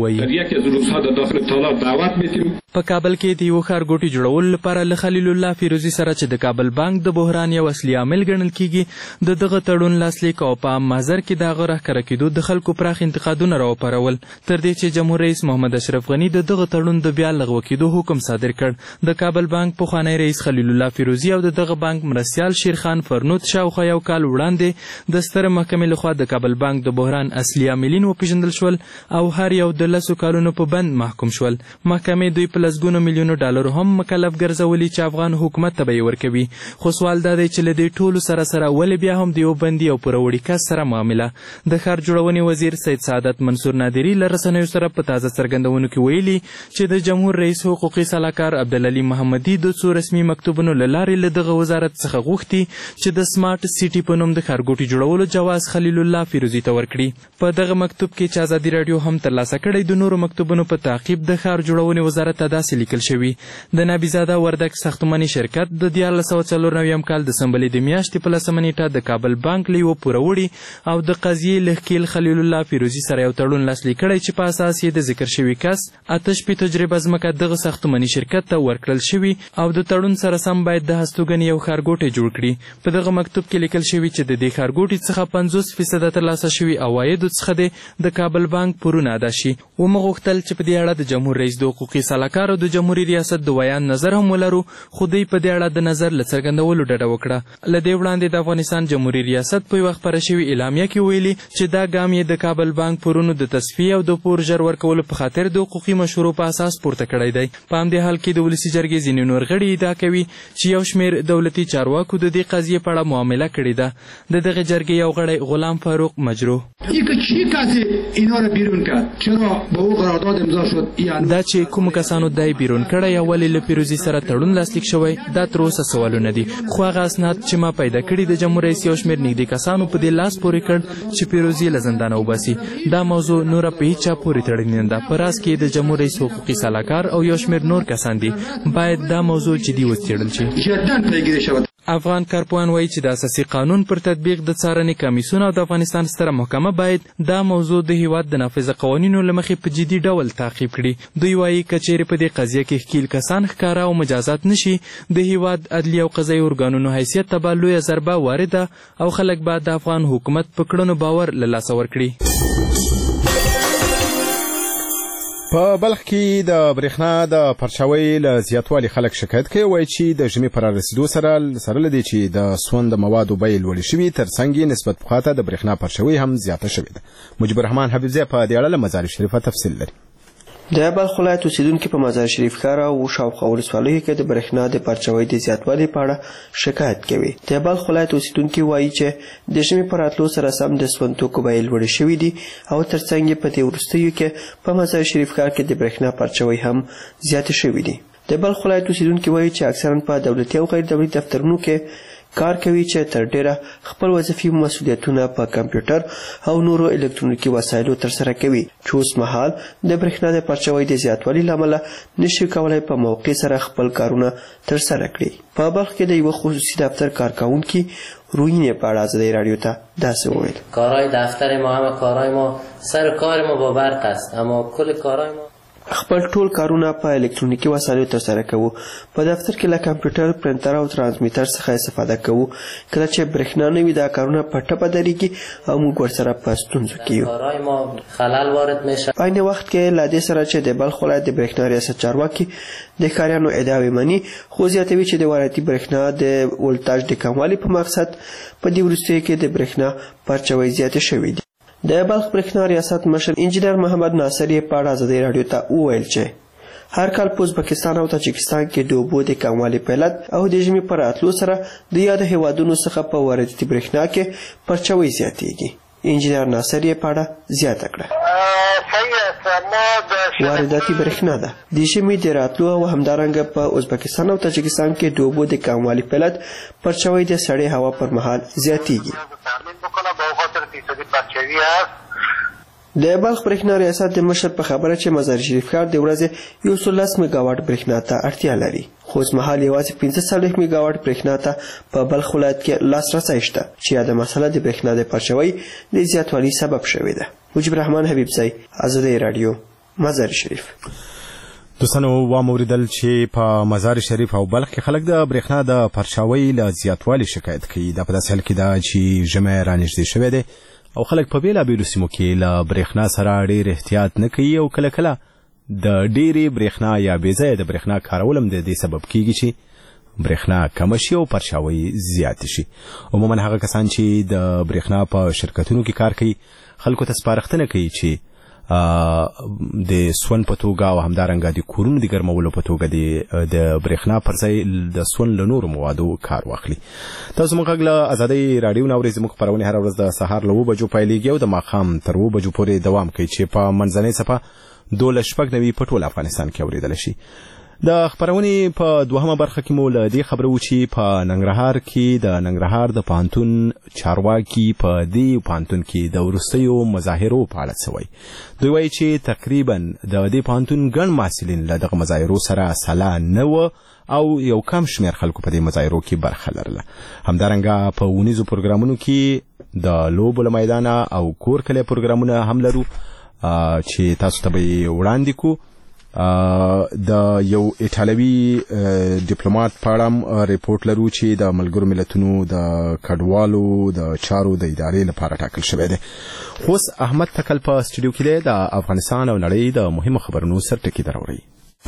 ووایي. په کابل کې د یو ښارګوټي جوړولو لپاره له خلیل الله فیروزي سره چې د کابل بانک د بحران یو اصلي عامل ګڼل کیږي د دغه تړون لاسلیک او په عام محضر کې د هغه راښکاره کېدو د خلکو پراخ انتقادونه راوپارول تر دې چې جمهور رئیس محمد اشرف غني د دغه تړون د بیا لغوه کېدو حکم صادر کړ. د کابل بانک پخوانی رئیس خلیل الله فیروزي او د دغه بانک مرستیال شیرخان فرنود شاوخوا یو کال وړاندې د سترې محکمې لخوا د کابل بانک د بحران اصلي عاملین وپېژندل شول او هر یو د 10 کالونو په بند محکوم شول. محکمې دوی په لسګونو میلیونو ډالرو هم مکلف ګرځولي چې افغان حکومت ته به یې ورکوي. خو سوال دا دی چې له دې ټولو سره ولې بیا هم د یو بندي او پوروړي کس سره معامله. د ښار جوړونې وزیر سید سعادت منصور نادري له رسنیو سره په تازه څرګندونو کې ویلي چې د جمهور رئیس حقوقي سلاکار عبدالعلي محمدي د څو رسمي مکتوبونو له لارې له دغه وزارت څخه غوښتي چې د سمارټ سیټي په نوم د ښارګوټي جوړولو جواز خلیل الله فیروزي ته ورکړي. په دغه مکتوب کې چې ازادي راډیو هم ترلاسه کړی د نورو مکتوبونو په تعقیب د ښار جوړونې وزارت ته داسې لیکل شوي د نبیزاده وردک ساختماني شرکت د 1994 کال د سنبلې د میاشتې په 10 نیټه د کابل بانک له یو پوروړي او د قضیې له ښکیل خلیل الله فیروزي سره یو تړون لاسلیک کړی چې په اساس یې د ذکر شوي کس آتش پي تجربه ځمکه دغه ساختماني شرکت ته ورکړل شوي او د تړون سره سم باید د هستوګنې یو ښارګوټی جوړ کړي. په دغه مکتوب کې لیکل شوي چې د دې ښارګوټي څخه 50% ترلاسه شوي عوایدو څخه د کابل بانک پورونه ادا شي. ومو غوښتل چې په دې اړه د جمهور رئیس د حقوقي سلاکار او د جمهوري ریاست د بیان نظر هم ولرو خو دوی په دې اړه د نظر له څرګندولو ډډه وکړه. له دې وړاندې د افغانستان جمهوري ریاست په یوه خپره شوې اعلامیه کې ویلي چې دا ګام یې د کابل بانک پورونو د تصفیې او د پور ژر ورکولو په خاطر د حقوقي مشورو په اساس پورته کړی دی. په همدې حال کې د ولسي جرګې ځینې نور غړي ادعا کوي چې یو شمېر دولتي چارواکو د دې قضیې په اړه معامله کړې ده. د دغې جرګې یو غړی غلام فاروق مجروح دا چې کومو کسانو دای بیرون کړی یا ولې له پیروزي سره تړون لاسلیک شوی دا تر اوسه سوالونه دي. خو هغه اسناد چې ما پیدا کړي د جمهور رئیس یو شمېر نږدې کسانو په دې لاس پورې کړ چې پیروزي له زندانه وباسي. دا موضوع نوره په هیچ چا پورې تړلې نه ده. په راز کې د جمهور رئیس حقوقي سلاکار او یو شمېر نور کسان دي. باید دا موضوع جدي وڅېړل شي. افغان کارپوهان وایي چې د اساسي قانون پر تطبیق د څارنې کمیسیون او د افغانستان ستره محکمه باید دا موضوع د هیواد د نافذه قوانینو له مخې په جدي ډول تعقیب کړي. دوی وایي که چیرې په دې قضیه کې ښکیل کسان ښکاره او مجازات نشي د هیواد عدلي او قضایي ارګانونو حیثیت ته به لویه ضربه وارده او خلک به د افغان حکومت په کړنو باور له لاسه ورکړي. په بلخ کې د برېښنا د پرچاوۍ له زیاتوالي خلک شکایت کوي. وایي چې د ژمي په رارسېدو سره له دې چې د سون د موادو بیې لوړې شوي ترڅنګ یې نسبت پخوا ته د برېښنا پرچاوۍ هم زیاته شوې ده. مجيب الرحمن حبیبزی په دې اړه له مزار شریفه تفصیل لري. د بلخ ولایت اوسیدونکو په مزار شریف ښار او شاوخوا ولسوالیو کې د برېښنا د پرچاوۍ د زیاتوالي په اړه شکایت کوي. د بلخ ولایت اوسیدونکو وایي چې د ژمي په راتلو سره سم د سون توکو بیې لوړې شوي دي او ترڅنګ یې په دې وروستیو کې په مزار شریف ښار کې د برېښنا پرچاوۍ هم زیاتې شوي دي. د بلخ ولایت اوسیدونکو وایي چې اکثرا په دولتي او غیر دولتي دفترونو کې کار کوي چې تر ډیره خپل وظیفي مسؤلیتونه په کمپیوټر او نورو الکترونیکي وسایلو ترسره کوي چې اوس مهال د برېښنا د پرچاوۍ د زیاتوالي له امله نشي کولی په موقع سره خپل کارونه ترسره کړي. په بلخ کې د یوه خصوصي دفتر کارکوونکي روینې په اړه ازادي راډیو ته داسې وویل: کارهای دفتر ما همه کارهای ما سر کار ما با برق است اما کل کارهای ما خپل ټول کارونه په الکترونیکي وسایلو ترسره کوو. په دفتر کې له کمپیوټر، پرنټر او ترانسمیټر څخه استفاده کوو. کله چې برېښنا نه وي دا کارونه په ټپه درېږي او موږ ورسره په ستونزو کې یو. په عین وخت کې له دې سره چې د بلخ ولایت د برېښنا ریاست چارواکي د ښاریانو ادعاوې مني خو زیاتوي چې د ولایتي برېښنا د ولټاژ د کموالي په مقصد په دې وروستیو کې د برېښنا پرچاوۍ زیاتې شوې دي. د بلخ برېښنا ریاست مشر انجینر محمد ناصر یې په اړه ازادي راډیو ته وویل چې هر کال په ازبکستان او تاجکستان کې د اوبو د کموالي په علت او د ژمي په راتلو سره د یادو هیوادونو څخه په وارداتي برېښنا کې پرچاوۍ زیاتېږي. انجینر ناصر یې په اړه زیاته کړه: صحیح وارداتي برېښنا ده. د ژمي د راتلو او همدارنګه په ازبکستان او تاجکستان کې د اوبو د کموالي په علت پرچاوي د سړې هوا پر مهال زیاتېږي. د بلخ برېښنا ریاست د مشر په خبره چې مزار شریف ښار د ورځې 110 میګاواټ برېښنا ته اړتیا لري، خو اوسمهال یوازې 45 میګاواټ برېښنا ته په بلخ ولایت کې لاسرسی شته چې دا مسله د برېښنا د پرچاوي د زیاتوالي سبب شوې ده. مجيب الرحمن حبیبزی، آزادی رادیو، مزار شریف. دوستانو واوریدل چې په مزار شریف او بلخ کې خلک د برېښنا د پرچاوي له زیاتوالي شکایت کوي. دا په داسې حال کې ده چې ژمی رانږدې شوی دی او خلک په بیلابیلو سیمو کې له برېښنا سره ډېر احتیاط نه کوي او کله کله د ډېرې برېښنا یا بې ځایه د برېښنا کارول هم د دې سبب کیږي چې برېښنا کمه شي او پرچاوي زیات شي. عموما هغه کسان چې د برېښنا په شرکتونو کې کار کوي خلکو ته سپارښتنه کوي چې د سون په توګه او همدارنګه د کورونو د ګرمولو په توګه د برېښنا پر ځای د سون له نورو موادو کار واخلي. تاسو موږ له آزادۍ رادیو نو اورئ. زموږ خپرونې هر ورځ د سهار له 9 بجو پیلېږي او د ماښام تر 2 بجو پورې دوام کوي چې په منځنۍ صفحه 12:90 په ټول افغانستان کې اوریدل شي. د خبرونې په دوهمه برخه کې مو له دې خبرو چې په ننګرهار کې د ننګرهار د پانتون چارواکي په دې پانتون کې د ورستیو مظاهرو په اړه څه وایي. دوی وایي چې تقریبا د دې پانتون ګڼ محصلین له دغه مظاهرو سره سلا نه و او یو کم شمیر خلکو په دې مظاهرو کې برخه لرله. همدارنګه په ونیزو پروګرامونو کې د لوبو له میدانه او کور کلی پروګرامونه هم لرو چې تاسو ته به وړاندې کو. د یو ایټالوي ډیپلوماټ په اړه ریپورت لرو چې د ملګرو ملتونو د کډوالو د چارو د ادارې لپاره ټاکل شوی دی. خوس احمد تکل په سټوډیو کې د افغانستان او نړۍ د مهمو خبرونو سرټکی دراوړي.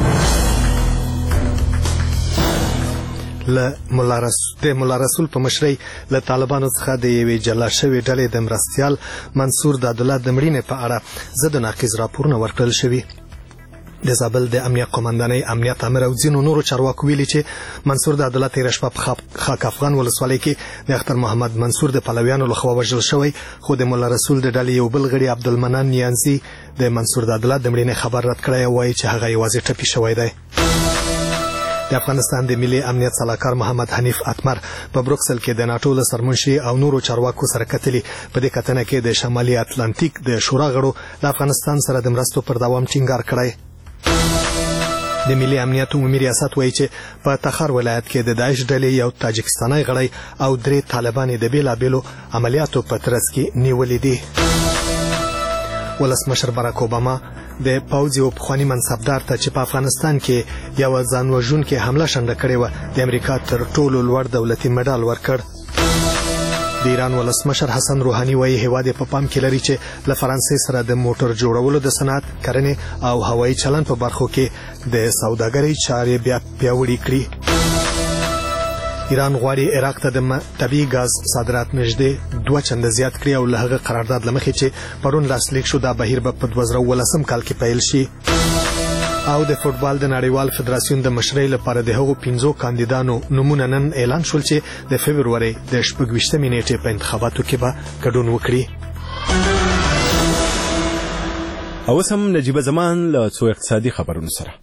مولا رسول په مشرۍ له طالبانو څخه د یوې جلا شوې ډلې د مرستیال منصور د عبدالله د مړینې په اړه ضد ناقض راپورونه ورکړل شوي. د زابل د امنیت قومندانۍ امنیت امر او ځینو نورو چارواکو ویلي چې منصور د عبدالله تېره شپه په خاک افغان ولسوالۍ کې د اختر محمد منصور د پلویانو لخوا وژل شوی، خو د مولا رسول د ډلې یو بل غړي عبدالمنان نیانزي د منصور د عبدالله د مړینې خبر رد کړی او وایي چې هغه یوازې ټپي شوی دی. د افغانستان د ملي امنیت سلاکار محمد حنیف اتمر په بروکسل کې د ناټو له سرمنشي او نورو چارواکو سره کتلي. په دې کتنه کې د شمالي اتلانتیک د شورا غړو د افغانستان سره د مرستو پر دوام ټینګار کړی. د ملي امنیت عمومي ریاست وایي چې په تخار ولایت کې د داعش ډلې یو تاجکستاني غړی او 3 طالبان د بیلابیلو عملیاتو په ترڅ کې نیولې دي. ولسمشر باراک اوباما د پوځ یو پخواني منصبدار ته چې په افغانستان کې یو ځانوژونکې حمله شنډه کړې وه د امریکا تر ټولو لوړ دولتي مډال ورکړ. د ایران ولسمشر حسن روحاني وایي هیواد په پام کې لري چې له فرانسې سره د موټر جوړولو د صنعت، کرنې او هوایي چلند په برخو کې د سوداګرۍ چارې بیا پیاوړې کړي. ایران غواړي عراق ته د طبیعي ګاز صادرات نږدې 2 چنده زیات کړي او له هغه قرارداد له مخې چې پرون لاسلیک شو دا بهیر به په 2019 کال کې پیل شي. او د فوټبال د نړیوال فدراسیون د مشرۍ لپاره د هغو 15 کاندیدانو نومونه نن اعلان شول چې د فبرورۍ د 26 نیټې په انتخاباتو کې به ګډون وکړي. اوس هم نجیب زمان له څو اقتصادي خبرونو سره.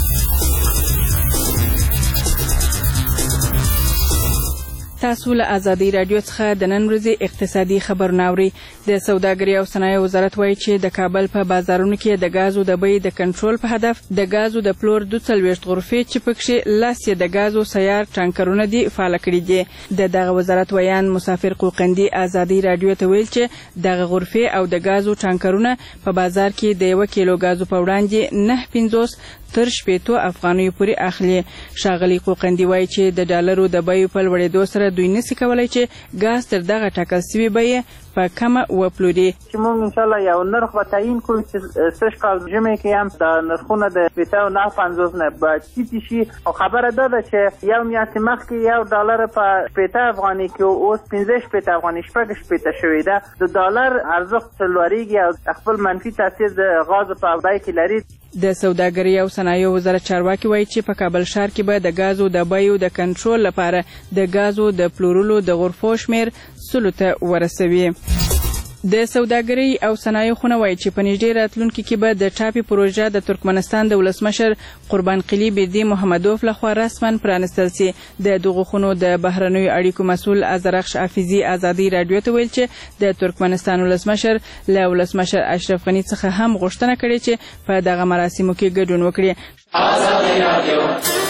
تاسو له آزادۍ رادیو څخه د نن ورځې اقتصادي خبرونه اورئ. د سوداګرۍ او صنایعو وزارت وایي چې د کابل په بازارونو کې د غازو د بیې د کنټرول په هدف د غازو د پلور 42 غرفې چې پکې لاسې د غازو سیار ټانکرونه دي فعال کړي دي. دغه وزارت ویان مسافر قوقندي آزادۍ رادیو ته ویل چې دغه غرفې او د غازو ټانکرونه په بازار کې د 1 کیلو غازو په وړاندې 9.50 تر 80 افغانیو پورې اخلي. شاغلي قوقندي وایي چې د ډالرو د بیو په لوړېدو سره دوی نشي کولای چې غاز تر دغه ټاکل شوی بیه په کمه وپلوري. چې موږ ان شاء الله یو نرخ به تعیین کړو چې سږ کال ژمي کې هم د نرخونه د 9.50 نه به ټیټ شي. او خبره ده چې یو میاشت مخکې یو ډالر په 80 افغاني کې اوس 15 افغاني 15 شوی ده. د ډالر ارزښت لوړیږي او خپل منفي تاثیر د غاز په بیه کې لري. د سوداګرۍ او صنایعو وزارت چارواکي وایي چې په کابل ښار کې به د غازو د بیو د کنټرول لپاره د غازو د پلورلو د غرفو شمیر 100 ته ورسوي. د سوداګرۍ او صنایعو خونه وایي چې په نږدې راتلونکي کې به د ټاپي پروژه د ترکمنستان د ولسمشر قربان قلی بیردي محمدوف لخوا رسما پرانستل سي. د دغو خونو د بهرنیو اړیکو مسؤل ازرخش حافظي ازادي رادیو ته ویل چې د ترکمنستان ولسمشر له ولسمشر اشرف غني څخه هم غوښتنه کړې چې په دغه مراسمو کې ګډون وکړي. ازادي رادیو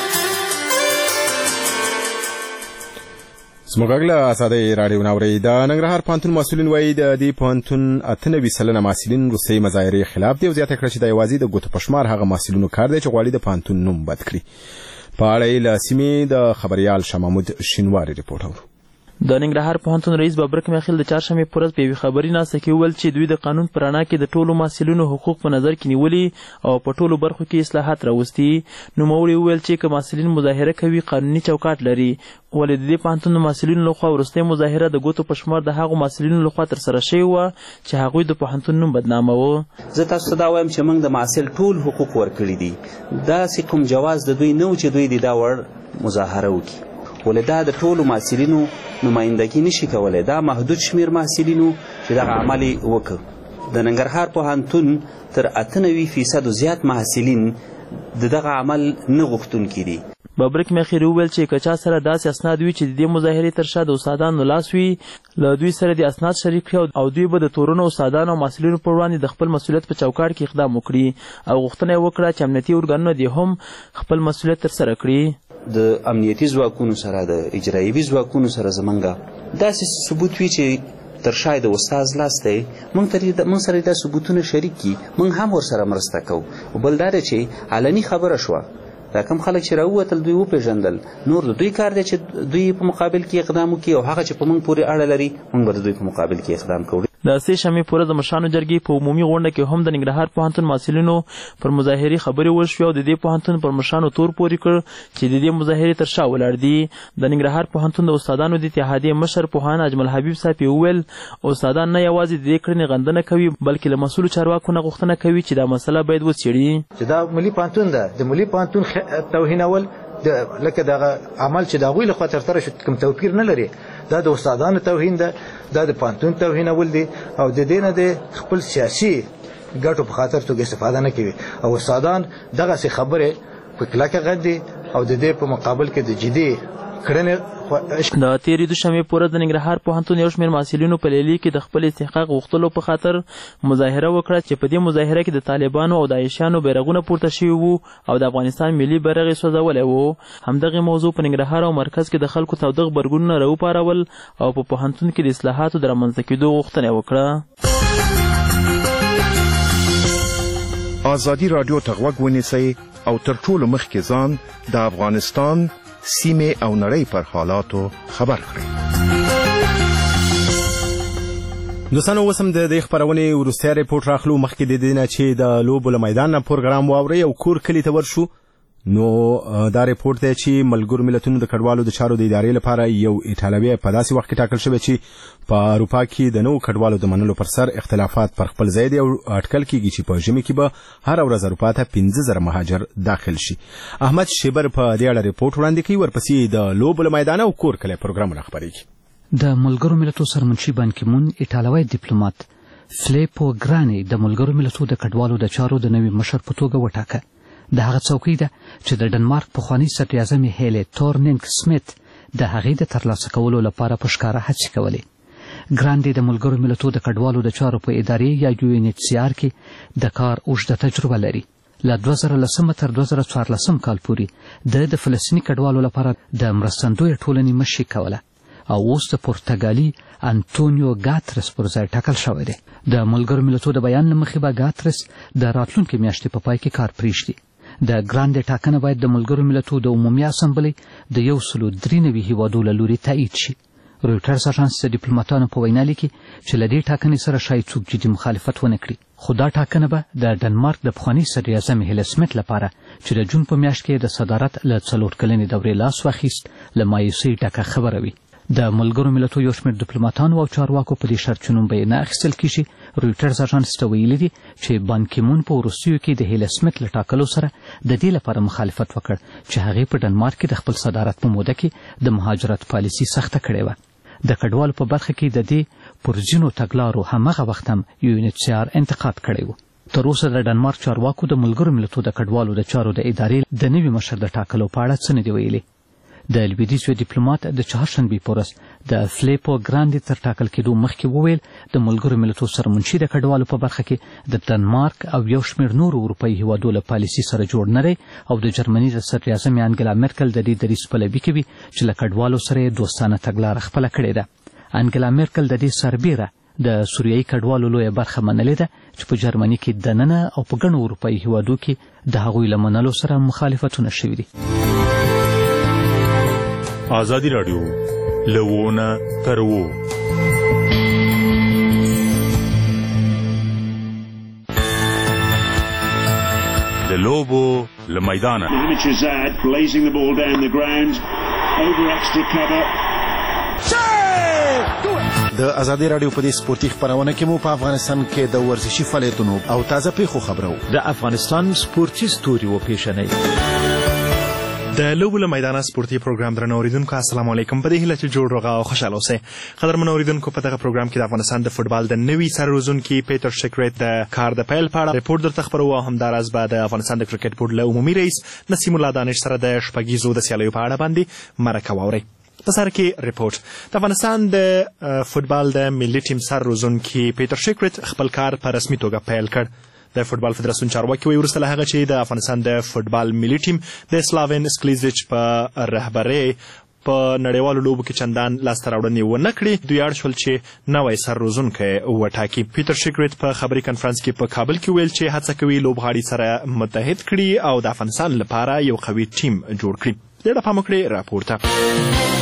زموږ له ازادي رادیو ناوري د ننګرهار پوهنتون مسؤلین وایي د دې پوهنتون 98% محصلین روسي مظاهرې خلاف دي او زیاته کړه چې د یوازې د ګوتو پشمار هغه محصلینو کار دی چې غواړي د پوهنتون نوم بد کړي. په اړه یې له سیمې د خبریال شاه محمود شینواري رپورټ اورو. د ننګرهار پوهنتون رئیس بابرک میاخیل د چهارشنبې په ورځ په یوې خبري ناسته کې وویل چې دوی د قانون په رڼا کې د ټولو محصلینو حقوق په نظر کې نیولي او په ټولو برخو کې اصلاحات راوستي. نوموړي وویل چې که محصلین مظاهره کوي قانوني چوکاټ لري، ولې د دې پوهنتون د محصلینو لخوا وروستۍ مظاهره د ګوتو په شمار د هغو محصلینو لخوا ترسره شوې وه چې هغوی د پوهنتون نوم بدناموه. زه تاسو ته دا وایم چې موږ د محصل ټول حقوق ورکړي دي. داسې کوم جواز د دوی نه و چې دوی د دا وړ مظاهره وکړي، ولې دا د ټولو محصلینو نمایندګي نشي کولی. دا محدود شمیر محصلینو چې دغه عمل یې وکړ. د ننګرهار پوهنتون تر 98% زیات محصلین د دغه عمل نه غوښتونکي دي. بابرک میاخیل وویل چې که چا سره داسې اسناد وي چې د دې مظاهرې تر شا د استادانو لاس وي، له دوی سره د اسناد شریک کړي او دوی به د تورونو استادانو او محصلینو پر وړاندې د خپل مسؤلیت په چوکاټ کې اقدام وکړي. او غوښتنه یې وکړه چې امنیتي ارګانونه دې هم خپل مسؤلیت ترسره کړي. د امنیتي ځواکونو سره د اجرایوي ځواکونو سره زمونږ داسې ثبوت وي چې تر شاید د استاد لاس دی، موږ سره دا ثبوتونه شریک کړي، موږ هم ورسره مرسته کوو. بل دا دی چې علني خبره شوه، دا کوم خلک چې راووتل دوی وپېژندل، نور د دوی کار دی چې دوی په مقابل کې اقدام وکړي او هغه چې په موږ پورې اړه لري موږ به د دوی په مقابل کې اقدام کوو. د 3 شنبې په ورځ د مشرانو جرګې په عمومي غونډه کې هم د ننګرهار پوهنتون محصلینو پر مظاهرې خبرې وشوې او د دې پوهنتون پر مشرانو تور پورې کړ چې د دې مظاهرې تر شا ولاړ دي. د ننګرهار پوهنتون د استادانو د اتحادیې مشر پوهاند اجمل حبیب صاحب وویل استادان نه یوازې د دې کړنې غندنه کوي بلکې له مسؤلو چارواکو نه غوښتنه کوي چې دا مسله باید وڅېړي. چې دا ملي پوهنتون ده، د ملي پوهنتون توهینول لکه دغه عمل چې د هغوی لخوا ترسره شو کوم توپیر نه لري. دا د استادانو توهین ده، دا د پوهنتون توهینول دي او د دې نه د خپل سیاسي ګټو په خاطر توګه استفاده نه کوي. او استادان دغسې خبرې په کلکه غندي او د دې په مقابل کې د جدي کړنې. د تېرې دوشنبې په ورځ د ننګرهار پوهنتون یو شمېر محصلینو په لیلي کې د خپل استحقاق غوښتلو په خاطر مظاهره وکړه چې په دې مظاهره کې د طالبانو او داعشیانو بیرغونه پورته شوي وو او د افغانستان ملي بیرغ یې سوځولی و. همدغې موضوع په ننګرهار او مرکز کې د خلکو تاوده غبرګونونه راوپارول او په پوهنتون کې د اصلاحاتو د رامنځته کېدو غوښتنه یې وکړه. ازادي راډیو ته غوږ ونیسئ او تر ټولو مخکې ځان د افغانستان سیمې او نړۍ پر حالاتو خبر کړئ. دوستانو اوس هم د دې خپرونې وروستی ریپورټ راخلو. مخکې د دې نه چې د لوبو له میدان نه پروګرام واورئ او کور کلي ته ورشو، نو دا ریپورټ دی چې ملګرو ملتونو د کډوالو د چارو د ادارې لپاره یو ایټالوی په داسې وخت کې ټاکل شوی چې په اروپا کې د نوو کډوالو د منلو پر سر اختلافات پر خپل ځای دي او اټکل کېږي چې په ژمي کې به هره ورځ اروپا ته 15,000 مهاجر داخل شي. احمد شیبر په دې اړه ریپورټ وړاندې کوي، ورپسې د لوبو له میدانه او کور کلی پروګرامونه خپرېږي. د ملګرو ملتونو سرمنشي بان کی مون ایټالوی ډیپلوماټ فلیپو ګرانی د ملګرو ملتونو د کډوالو د چارو د نوي مشر په توګه وټاکه. د هغه څوکۍ ده چې د ډنمارک پخواني صدر اعظم هیلې تورنینګ سمیت د هغې د ترلاسه کولو لپاره په ښکاره هڅې کولې. ګراندي د ملګرو ملتونو د کډوالو د چارو په ادارې یا UNHCR کې د کار اوږده تجربه لري. له 2010 تر 2014 کال پورې د فلسطیني کډوالو لپاره د مرستندویه ټولنې مشري کوله او اوس د پرتګالي انټونیو ګاترس پر ځای ټاکل شوی دی. د ملګرو ملتونو د بیان له مخې به ګاترس د راتلونکې میاشتې په پای کې کار پرېږدي. د ګراندي ټاکنه باید د ملګرو ملتونو د عمومي اسامبلې د 193 هیوادو له لوري تایید شي. رویټرز اژانس د ډیپلوماټانو په وینا لیکي چې له دې ټاکنې سره شاید څوک جدي مخالفت ونه کړي، خو دا ټاکنه به د ډنمارک د پخواني صدر اعظم هیله سمیت لپاره چې د جون په میاشت کې د صدارت له 4 کلنې دورې لاس واخیست له مایوسۍ ډکه خبره وي. د ملګرو ملتونو یو شمېر ډیپلوماټانو او چارواکو په دې شرط چې نوم به یې نه اخیستل کېږي. رویټرز اژانس ته ویلي دي چې بان کی مون په وروستیو کې د هیله سمیت له ټاکلو سره د دې لپاره مخالفت وکړ چې هغې په ډنمارک کې د خپل صدارت په موده کې د مهاجرت پالیسي سخته کړې وه. د کډوالو په برخه کې د دې پر ځینو تګلارو همغه وخت هم UNHCR انتقاد کړی و. تر اوسه د ډنمارک چارواکو د ملګرو ملتونو د کډوالو د چارو د ادارې د نوي مشر د ټاکلو په اړه څه نه دي ویلي. د لویدیځ یو ډیپلومات د چهارشنبې په ورځ د فلیپو ګراندي تر ټاکل کېدو مخکې وویل د ملګرو ملتونو سرمنشي د کډوالو په برخه کې د ډنمارک او یو شمېر نورو اروپایي هیوادو له پالیسي سره جوړ نه دی او د جرمني د صدر اعظم انګلا مرکل د دې دریځ پلوي کوي چې له کډوالو سره یې دوستانه تګلاره خپله کړې ده. انګلا مرکل د دې سربیره د سوریایي کډوالو لویه برخه منلې ده چې په جرمني کې دننه او په ګڼو اروپایي هیوادو کې د هغوی له منلو سره مخالفتونه شوي دي. آزادی رادیو لوونه ترو د لوبو له میدانه د ازادي رادیو په دې سپورتي خبرونه کې مو په افغانستان کې د ورزشي فعالیتونو او تازه پیښو خبرو د افغانستان سپورتي ستوري و پیښنې د لوبو له میدانه سپورتي پروګرام درنو اوریدونکو السلام علیکم. په دې هیله چې جوړ روغه او خوشاله اوسئ. قدرمنو اوریدونکو په دغه پروګرام کې د افغانستان د فوټبال د نوي سرروزونکي پیټر شیکریت د کار د پیل په اړه ریپورټ درته خپروو او همداراز به د افغانستان د کرکټ بورډ له عمومي رئیس نسیم الله دانش سره د شپږیزو د سیالیو په اړه باندې مرکه واورئ. په سر کې ریپورټ د افغانستان د فوټبال د ملي ټیم سرروزونکي پیټر شیکریت خپل کار په رسمي توګه پیل کړ. د فوټبال فدراسیون چارواکي وایي وروسته له هغه چې د افغانستان د فوټبال ملي ټیم د سلاوین سکلیزیچ په رهبرۍ په نړیوالو لوبو کې چندان لاسته راوړنې ونه کړي، دوی اړ شول چې نوی سرروزونکی وټاکي. پیټر شیکریت په خبري کنفرانس کې په کابل کې ویل چې هڅه کوي لوبغاړي سره متحد کړي او د افغانستان لپاره یو قوي ټیم جوړ کړي. ډېره پام وکړئ راپور ته.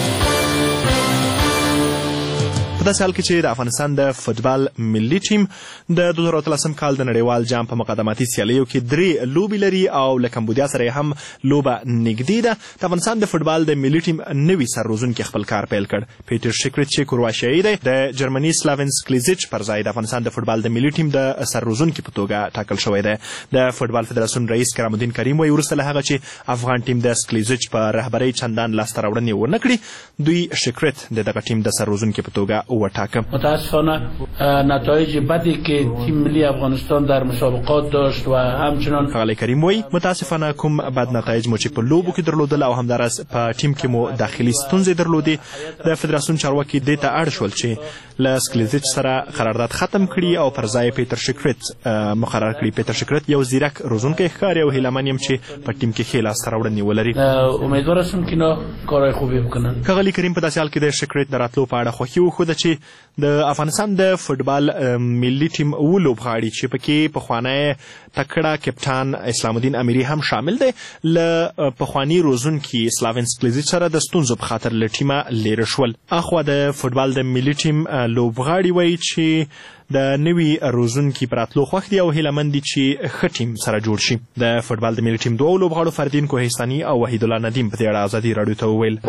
په داسې حال کې چې د افغانستان د فوټبال ملي ټیم د 2013 کال د نړیوال جام په مقدماتي سیالیو کې 3 لوبې لري او له کمبودیا سره هم لوبه نږدې ده. د افغانستان د فوټبال د ملي ټیم نوي سرروزونکي خپل کار پیل کړ. پیټر شیکریت چې کرواشیایي دی د جرمني سلاوین سکلیزیچ پر ځای د افغانستان د فوټبال د ملي ټیم د سرروزونکي په توګه ټاکل شوی دی. د فوټبال فدراسیون رئیس کرام الدین کریم وایي وروسته له هغه چې افغان ټیم د سکلیزیچ په رهبرۍ چندان لاسته راوړنې ونه کړي، دوی شیکریت د دغه ټیم د سرروزونکي په توګه وټاکه. متاسفانه نتایج بدی که تیم ملی افغانستان در مسابقات داشت و همچنان آقای کریم وایي متاسفانه کوم بد نتایج مو چې په لوبو کې درلودل او همداراز په ټیم کې مو داخلي ستونزې درلودې، د فدراسیون چارواکي دې ته اړ شول چې له سکلیزیچ سره قرارداد ختم کړي او پر ځای پیټر شیکریت مقرر کړي. پیټر شیکریت یو زیرک روزونکی ښکاري او هیلهمن یم چې په ټیم کې ښې لاسته راوړنې ولري. امیدوار هستم که اینا کارهای خوبی بکنن. ښاغلي کریم په داسې حال کې د شیکریت د راتلو په اړه خوښي وښوده چې د افغانستان د فوټبال ملي ټیم اووه لوبغاړي چې پکې پخوانی تکړه کپټان اسلام الدین امیري هم شامل دی له پخواني روزونکي سلاوین سکلیزیچ سره د ستونزو په خاطر له ټیمه لیرې شول. اخوا د فوټبال د ملي ټیم لوبغاړي وایي چې د نوي روزونکي په راتلو خوښ دي او هیلهمند دي چې ښه ټیم سره جوړ شي. د فوټبال د ملي ټیم دوو لوبغاړو فردین کوهستاني او وحید الله ندیم په دې اړه ازادي راډیو ته وویل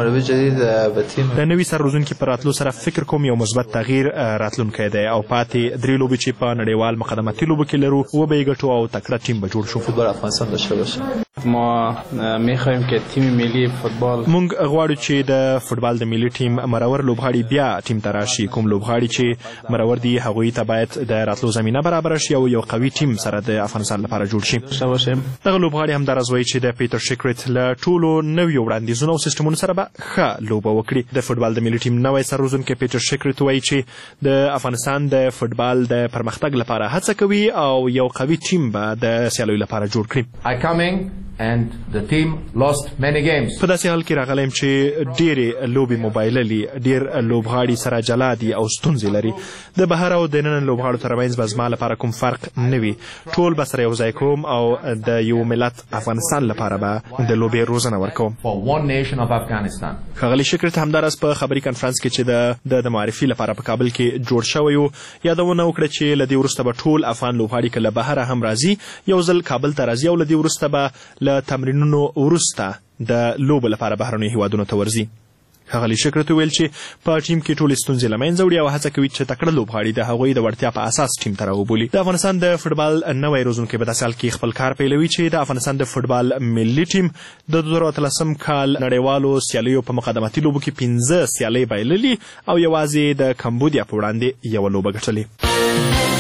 د نوي سرروزونکي په راتلو سره فکر کوم یو مثبت تغییر راتلونکی دی او پاتې 3 لوبې چې په نړیوال مقدماتي لوبو کې لرو وبه یې ګټو او تکړه ټیم به جوړ شو. فوتبال افغانستان داشته باشه. ما میخوایم که تیم ملی فوتبال مونږ غواړو چې د فوټبال د ملي ټیم مرور لوبغاړي بیا ټیم ته راشي. کوم لوبغاړي چې مرور دي هغوی ته باید د راتلو زمینه برابر شي او یو قوي ټیم سره د افغانستان لپاره جوړ شي. دغه لوبغاړي همداراز وایي چې د پیټر شیکریت له ټولو نویو وړاندیزونو او سیستمونو سره به ښه لوبه وکړي. د فوټبال د ملي ټیم نوی سرروزونکی پیټر شیکریت وایي چې د افغانستان د فوټبال د پرمختګ لپاره هڅه کوي او یو قوي ټیم به د سیالیو لپاره جوړ کړي. and the team lost many games. په داسې حال کې راغلم چې ډېرې لوبې موبایللي، ډېر لوبغاړي سره جلا دي او ستونزې لري. د بهر او د ننه لوبغاړو ترمنځ به زما لپاره کوم فرق نه وي، ټول به سره یو ځای کوم او د یو ملت افغانستان لپاره به د لوبې روزنه ورکوم. For one nation of Afghanistan. ښاغلي شیکریت همداراز په خبري کنفرانس کې چې د معرفي لپاره په کابل کې جوړ شوی و یادونه وکړه چې له دې وروسته به ټول افغان لوبغاړي که له بهره هم راځي یو ځل کابل ته راځي او له دې وروسته به له تمرینونو وروسته د لوبو لپاره بهرنیو هیوادونو ته ورځي. ښاغلي شکرت وویل چې په ټیم کې ټولې ستونزې له منځه وړي او هڅه کوي چې تکړه لوبغاړي د هغوی د وړتیا په اساس ټیم ته راوبولي. د افغانستان د فوټبال نوی روزونکی په داسې حال کې خپل کار پیلوي چې د افغانستان د فوټبال ملي ټیم د 2013 کال نړیوالو سیالیو په مقدماتي لوبو کې 15 سیالۍ بایللي او یوازې د کمبودیا په وړاندې یوه لوبه ګټلې.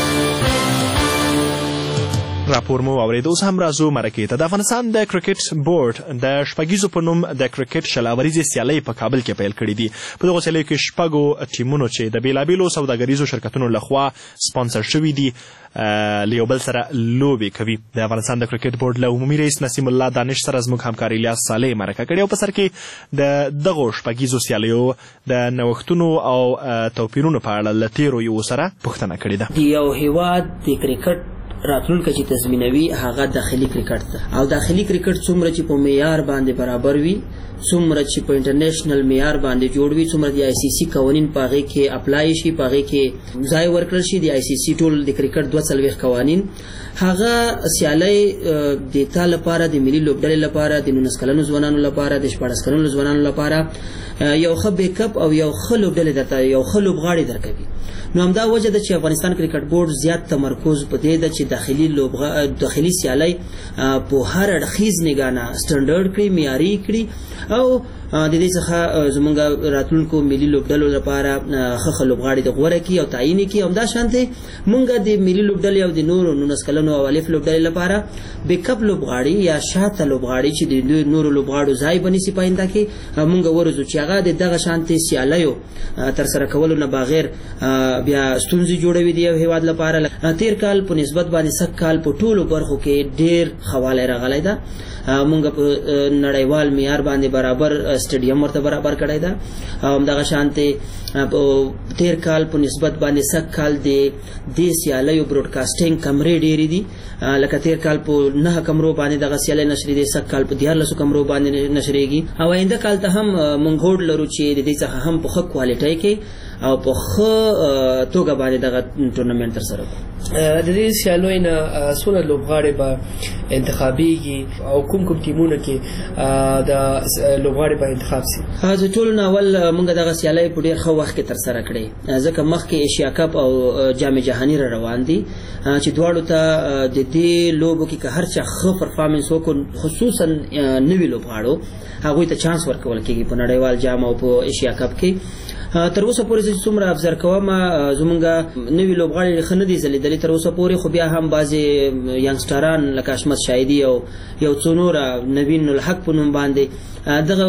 راپور مو واورید. اوس هم راځو مرکې ته. د افغانستان د کرکټ بورډ د شپږیزو په نوم د کرکټ شلاوریزې سیالۍ په کابل کې پیل کړي دي. په دغو سیالیو کې شپږو ټیمونو چې د بېلابېلو سوداګریزو شرکتونو لخوا سپانسر شوي دي له یو بل سره لوبې کوي. د افغانستان د کرکټ بورډ له عمومي رئیس نسیم الله دانش سره زموږ همکار الیاس صالح مرکه کړې او په سر کې د دغو شپږیزو سیالیو د نوښتونو او توپیرونو په اړه له تېرو یو سره پوښتنه کړې ده. د یو هېواد د کرکټ راتلونکی چې تضمینوي هغه داخلي کرکټ ده او داخلي کرکټ څومره چې په معیار باندې برابر وي څومره چې په انټرنیشنل معیار باندې جوړ وي څومره د ICC قوانین په هغې کې اپلای شي په هغې کې ځای ورکړل شي. د ICC ټول د کرکټ 42 قوانین هغه سیالۍ د تا لپاره د ملي لوبډلې لپاره د 19 کلنو ځوانانو لپاره د 14 کلنو ځوانانو لپاره یو ښه بیک اپ او یو ښه لوبډلې درته یو ښه لوبغاړي درکوي. نو همدا وجه ده چې افغانستان کرکټ بورډ زیات تمرکز په دې ده چې داخلي سیالۍ په هر اړخیز نګاه نه سټنډرډ کړي معیاري کړي او د دې څخه زموږ راتلونکو ملي لوبډلو لپاره ښه لوبغاړي د غوره کړي او تعیین کړي. همدا شانتې موږ د ملي لوبډلې او د نورو 19 کلنو او الف لوبډلې لپاره بیک اپ لوبغاړي یا شاته لوبغاړي چې د نورو لوبغاړو ځای بنیسي په آینده کې موږ ورځو چې هغه د دغه شانتې سیالیو ترسره کولو نه بغیر بیا ستونزې جوړوي د یو هېواد لپاره. تیر کال په نسبت باندې سږ کال په ټولو برخو کې ډېر خواله راغلی ده. موږ په نړیوال معیار باندې برابر سټیډیم ورته برابر کړی ده او همدغه شانتې تیر کال په نسبت باندې سږ کال د دې سیالیو براډکاسټینګ کمرې ډېرې دي. لکه تیر کال په 9 کمرو باندې دغه سیالۍ نشرې دي سږ کال په 14 کمرو باندې نشرېږي او آینده کال ته هم موږ هوډ لرو چې د دې څخه هم په ښه کوالټۍ کې او په ښه توګه باندې دغه ټورنمنټ ترسره کړو. د دې سیالیو نه څومره لوبغاړي به انتخابیږي او کوم ټیمونه کې د لوبغاړي به انتخاب شي؟ د ټولو نه اول موږ دغه سیالۍ په ډېر ښه وخت کې ترسره کړې ځکه مخکې ایشیا کپ او جام جهاني را روان دي چې دواړو ته د دې لوبو کې که هر چا ښه پرفارمنس وکړو خصوصا نوي لوبغاړو هغوی ته چانس ورکول کېږي په نړیوال جام او په ایشیا کپ کې. تر اوسه پورې چې څومره ابزر کوم زمونږ نوي لوبغاړي ښه نه دي ځلېدلي تر اوسه پورې خو بیا هم بعضې ینګسټران لکه اشمت شاهدي او یو څو نوره نوین الحق په نوم باندې دغه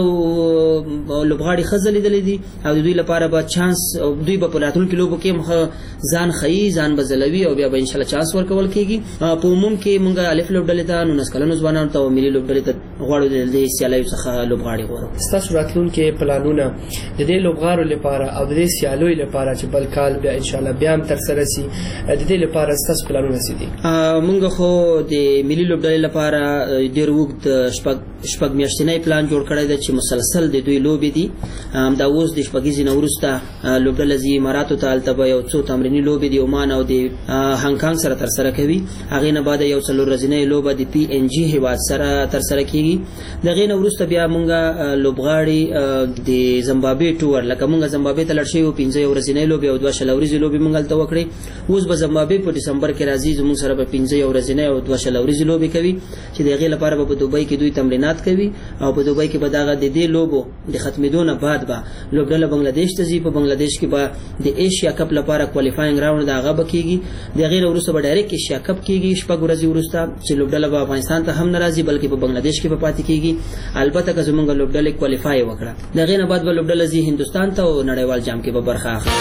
لوبغاړي ښه ځلېدلي دي او د دوی لپاره به چانس دوی به په راتلونکي لوبو کې هم ځان ښیي ځان به ځلوي او بیا به انشاءالله چانس ورکول کېږي. په عموم کې موږ الف لوبډلې ته 19 کلنو ځوانانو ته او ملي لوبډلې ته غواړو د دې سیالیو څخه لوبغاړي غواړو. ستاسو راتلونکي پلانونه د دې لوبغاړو لپاره او د دې سیالیو لپاره چې بل کال بیا انشاءالله بیا هم ترسره شي د دې لپاره ستاسو پلانونه څه دي؟ موږ خو د ملي لوبډلې لپاره ډېر اوږد شپږ میاشتنی پلان جوړ کړی دی چې مسلسل د دوی لوبې دي. همدا اوس د شپږیزې نه وروسته لوبډله ځي اماراتو ته هلته به یو څو تمریني لوبې د عمان او د هانګ سره ترسره کوي. هغې نه بعد یو 4 ورځنۍ لوبه د PNG هېواد سره ترسره کېږي. د هغې نه وروسته بیا موږ لوبغاړي د زمبابوې ټور لکه موږ زمبابوې ته لاړ شوي وو 15 ورځنۍ لوبې او 2 شل ورځې لوبې موږ هلته وکړې. اوس به زمبابوې په ډسمبر کې راځي زموږ سره به 15 ورځنۍ او 2 شل ورځې لوبې کوي چې د هغې لپاره به په دوبۍ کې دوی تمرینات کوي او په دوبۍ کې به دغه د دې لوبو د ختمېدو نه بعد به لوبډله بنګلادیش ته ځي. په بنګلادیش کې به د ایشیا کپ لپاره کوالیفاینګ راوند د هغه به کېږي. د هغې نه وروسته به ډایرکټ ایشیا کپ کېږي 6 ورځې وروسته چې لوبډله به افغانستان ته هم نه راځي بلکې په بنګلادیش کې به پاتې کېږي. البته که زموږ لوبډلې کوالیفای وکړه د هغې نه بعد به لوبډله ځي هندوستان ته او نړیوال جام کې به برخه اخلي.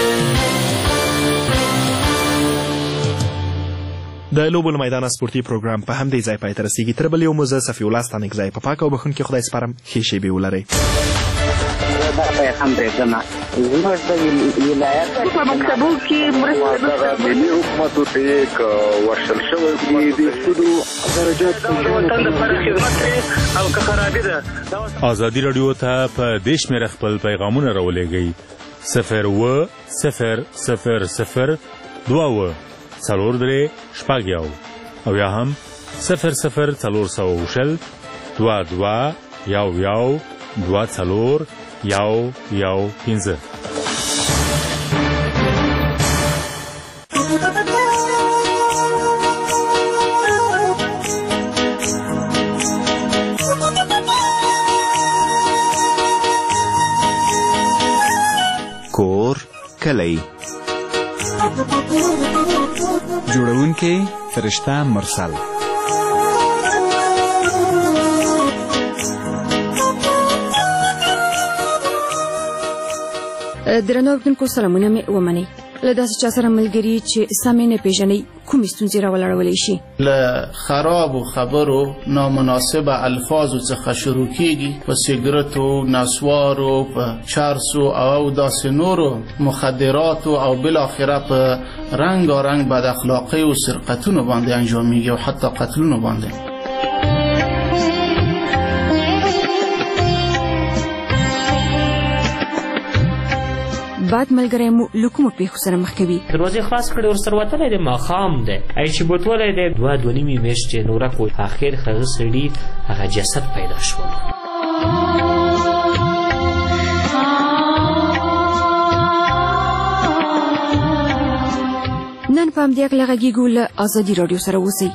د لوبو له میدانه سپورتي پروګرام په همدې ځای پای ته رسیږي. تر بل یو مو زه صفي الله ستانک ځای په پاک او بښونکي خدای سپارم. ښې شېبې ولرئ. پیغام پرېږدمه زموږ د ولایت په مکتبو کې مرسته ملي حکومتو ته یې ورشل شوی د سودو درجات د وطن لپاره خدمت کوي او که خرابي ده. ازادي راډیو ته په دې شمېره خپل پیغامونه راولېږئ 02000 4 شپږ او یا هم 00400 22 11 24 کور کلی جوړونکي فرشته مرسل. درنو اوریدونکو سلامونه مې ومنئ. له داسې چا سره ملګري چې سمې نه پېژنئ کومې ستونزې راولاړولی شي؟ له خرابو خبرو نامناسبه الفاظو څخه شروع کیږي، په سیګرټو، نسوارو، په چرسو او داسې نورو مخدراتو او بالاخره په رنګارنګ بد اخلاقۍ او سرقتونو باندې انجامېږي او حتی قتلونو باندې. بعد ملګری مو له کومو پیښو سره مخ کوي؟ دروازې خلاص کړې ورسره وتلی دی، ماښام دی، چې بوتولی دی 2.5 میاشتې نورک و. اخر هغه سړي هغه جسد پیدا شول. نن په همدې هکله غږیږو له ازادي راډیو سره اوسئ.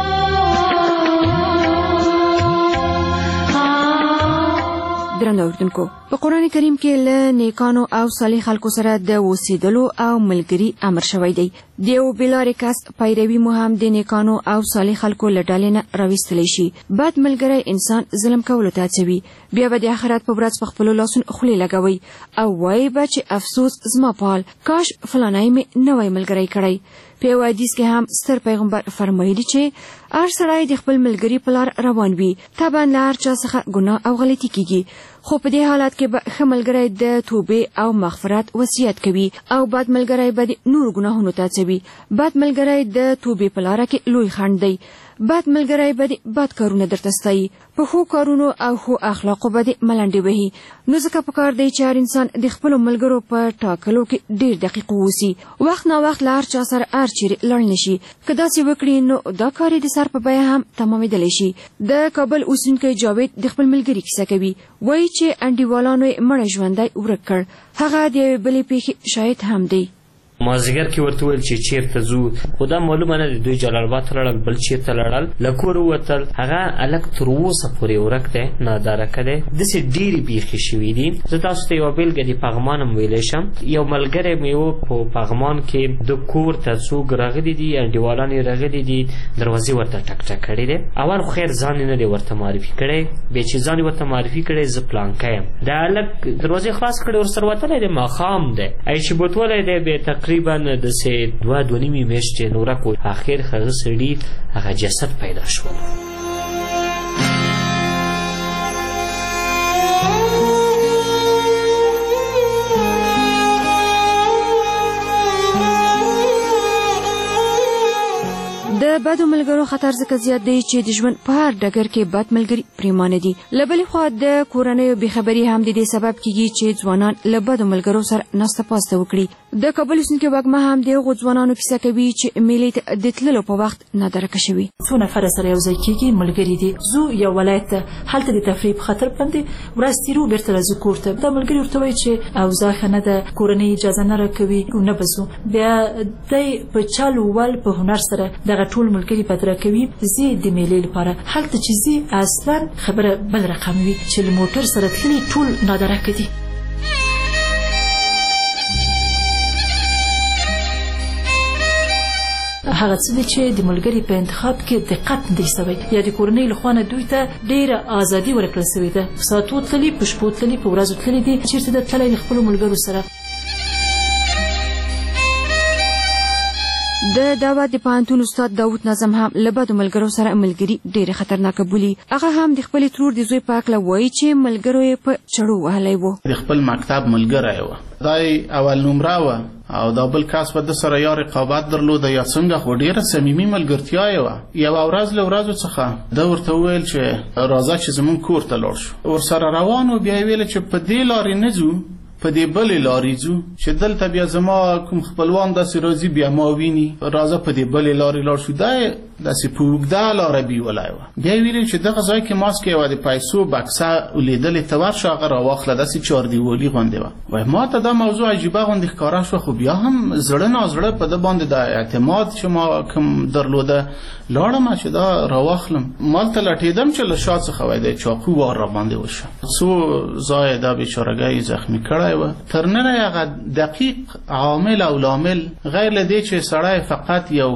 درنو اوریدونکو، په قرآن کریم کې له نیکانو او صالح خلکو سره د اوسېدلو او ملګري امر شوی دی. د یو بېلارې کس پیروي مو هم د نیکانو او صالح خلکو له ډلې نه راویستلی شي. بد ملګری انسان ظلم کولو ته هڅوي، بیا به د آخرت په ورځ په خپلو لاسونو خولې لګوئ او وایي به چې افسوس زما پال، کاش فلانی مې نه وای ملګری کړی. په یو حدیث کې هم ستر پیغمبر فرمایلي چې هر سړی د خپل ملګري په لار روان وي، طبعا له هر چا څخه ګناه او غلطي کیږي، خو په دې حالت کې به ښه ملګری د توبې او مغفرت وصیت کوي او بد ملګری به د نورو ګناهونو ته هڅوي. بد ملګری د توبې په لاره کې لوی خنډ دی. بد ملګری به د بد کارونه درته ستایي، په ښو کارونو او ښو اخلاقو به د ملنډې وهي. نو ځکه پکار دی چې هر انسان د خپلو ملګرو په ټاکلو کې ډېر دقیق واوسي. وخت نا وخت له هر چا سره هر چیرې لاړ نه شي. که داسې وکړي نو دا کار یې د سر په بیه هم تمامېدلی شي. د کابل اوسېدونکی جاوید د خپل ملګري کیسه کوي. وایي چې انډیوالانو یې مړی ژوندی ورک کړ. هغه د یوې بلې پیښې شاهد هم دی. مازدیګر کې ورته وویل چې چیرته ځو، خو دا معلومه نه دی دوی جلال آباد ته لاړل بل چیرته لاړل. له کوره ووتل، هغه هلک تر اوسه پورې ورک دی، نادارکه دی. داسې ډېرې پیښې شوي دي. زه تاسو ته یوه بېلګه د پغمان هم ویلی شم. یو ملګری مې و په پغمان کې، د کور ته څوک راغلي دي، انډیوالان یې راغلي دي، دروازې ورته ټک ټک کړې دی. اول خو خیر ځان یې نه دی ورته معرفي کړی، بیا چې ځان یې ورته معرفي کړی زه پلانکی یم. دا هلک دروازې خلاص کړې ورسره وتلی دی، ماښام دی، چې بوتولی دی، بیا تقریبا داسې 2.5 میاشتې نورک و. اخر هغه سړي هغه جسد پیدا شول. د بدو ملګرو خطر ځکه زیات دی چې د ژوند په هر ډګر کې بد ملګري پریمانه دي. له بلې خوا د کورنیو بېخبري هم د دې سبب کیږي چې ځوانان له بدو ملګرو سره ناسته پاسته وکړي. د کابل اوسېدونکي وږمه هم د هغو ځوانانو کیسه کوي چې مېلې ته د تللو په وخت نادارکه شوي. څو نفره سره یو ځای کېږي، ملګري دي، ځو یو ولایت ته، هلته د تفریح په خاطر باندې ورځ تېرو، بېرته راځو کور ته. دا ملګري ورته وایي چې اوضاع ښه نه ده، کورنۍ اجازه نه راکوي، نه به ځو. بیا دی په چل ول په هنر سره دغه ټول ملګري بدره کوي، زی د میلې لپاره. هلته چې زی اصلا خبره بل رقم وي چې له موټر سره تللي ټول نادارکه دي. هغه څه دي چې د ملګري په انتخاب کې دقت نه دی سوی، یا د کورنۍ له خوا نه دوی ته ډېره ازادي ورکړل سوې ده. په ساعتو تللي، په شپو تللي، په ورځو تللي دي، چېرته ده تللی له خپلو ملګرو سره. د دعوت د پوهنتون استاد داود نظم هم له بدو ملګرو سره ملګري ډېره خطرناکه بولي. هغه هم د خپلې ترور د زوی په هکله وایي چې ملګرو یې په چړو وهلی و. د خپل مکتب ملګری و، دا اول نمره وه او دا بل کس به د سره یا رقابت درلوده یا څنګه، خو ډېره صمیمي ملګرتیا یې وه. یوه ورځ له ورځو څخه ده ورته وویل چې راځه چې زموږ کور ته لاړ شو. ورسره روان و، بیا یې ویل چې په دې لارې نه ځو په دې بلې لارې ځو چې دلته بیا زما کوم خپلوان داسې راځي بیا ما ویني راځه په دې بلې لارې لاړ شو دا داسې په اوږده لاره بیولی وه بیا یې ویلې چې دغه ځای کې ماسک یوه د پیسو بکسه ولیدلې ته ورشه هغه راواخله داسې چاردیوالي غوندې وه وایي ما ته دا موضوع عجیبه غوندې ښکاره شوه خو بیا هم زړه نازړه په ده باندې د اعتماد چې ما کوم درلوده لاړم چې دا راواخلم مالته لټېدم چې له شا څخه وایي د چاقو وار را باندې وشه څو ځایه دا بیچارهګۍ زخمي کړی وه تر ننه هغه دقیق عامل او لامل غیر له دې چې سړی فقط یو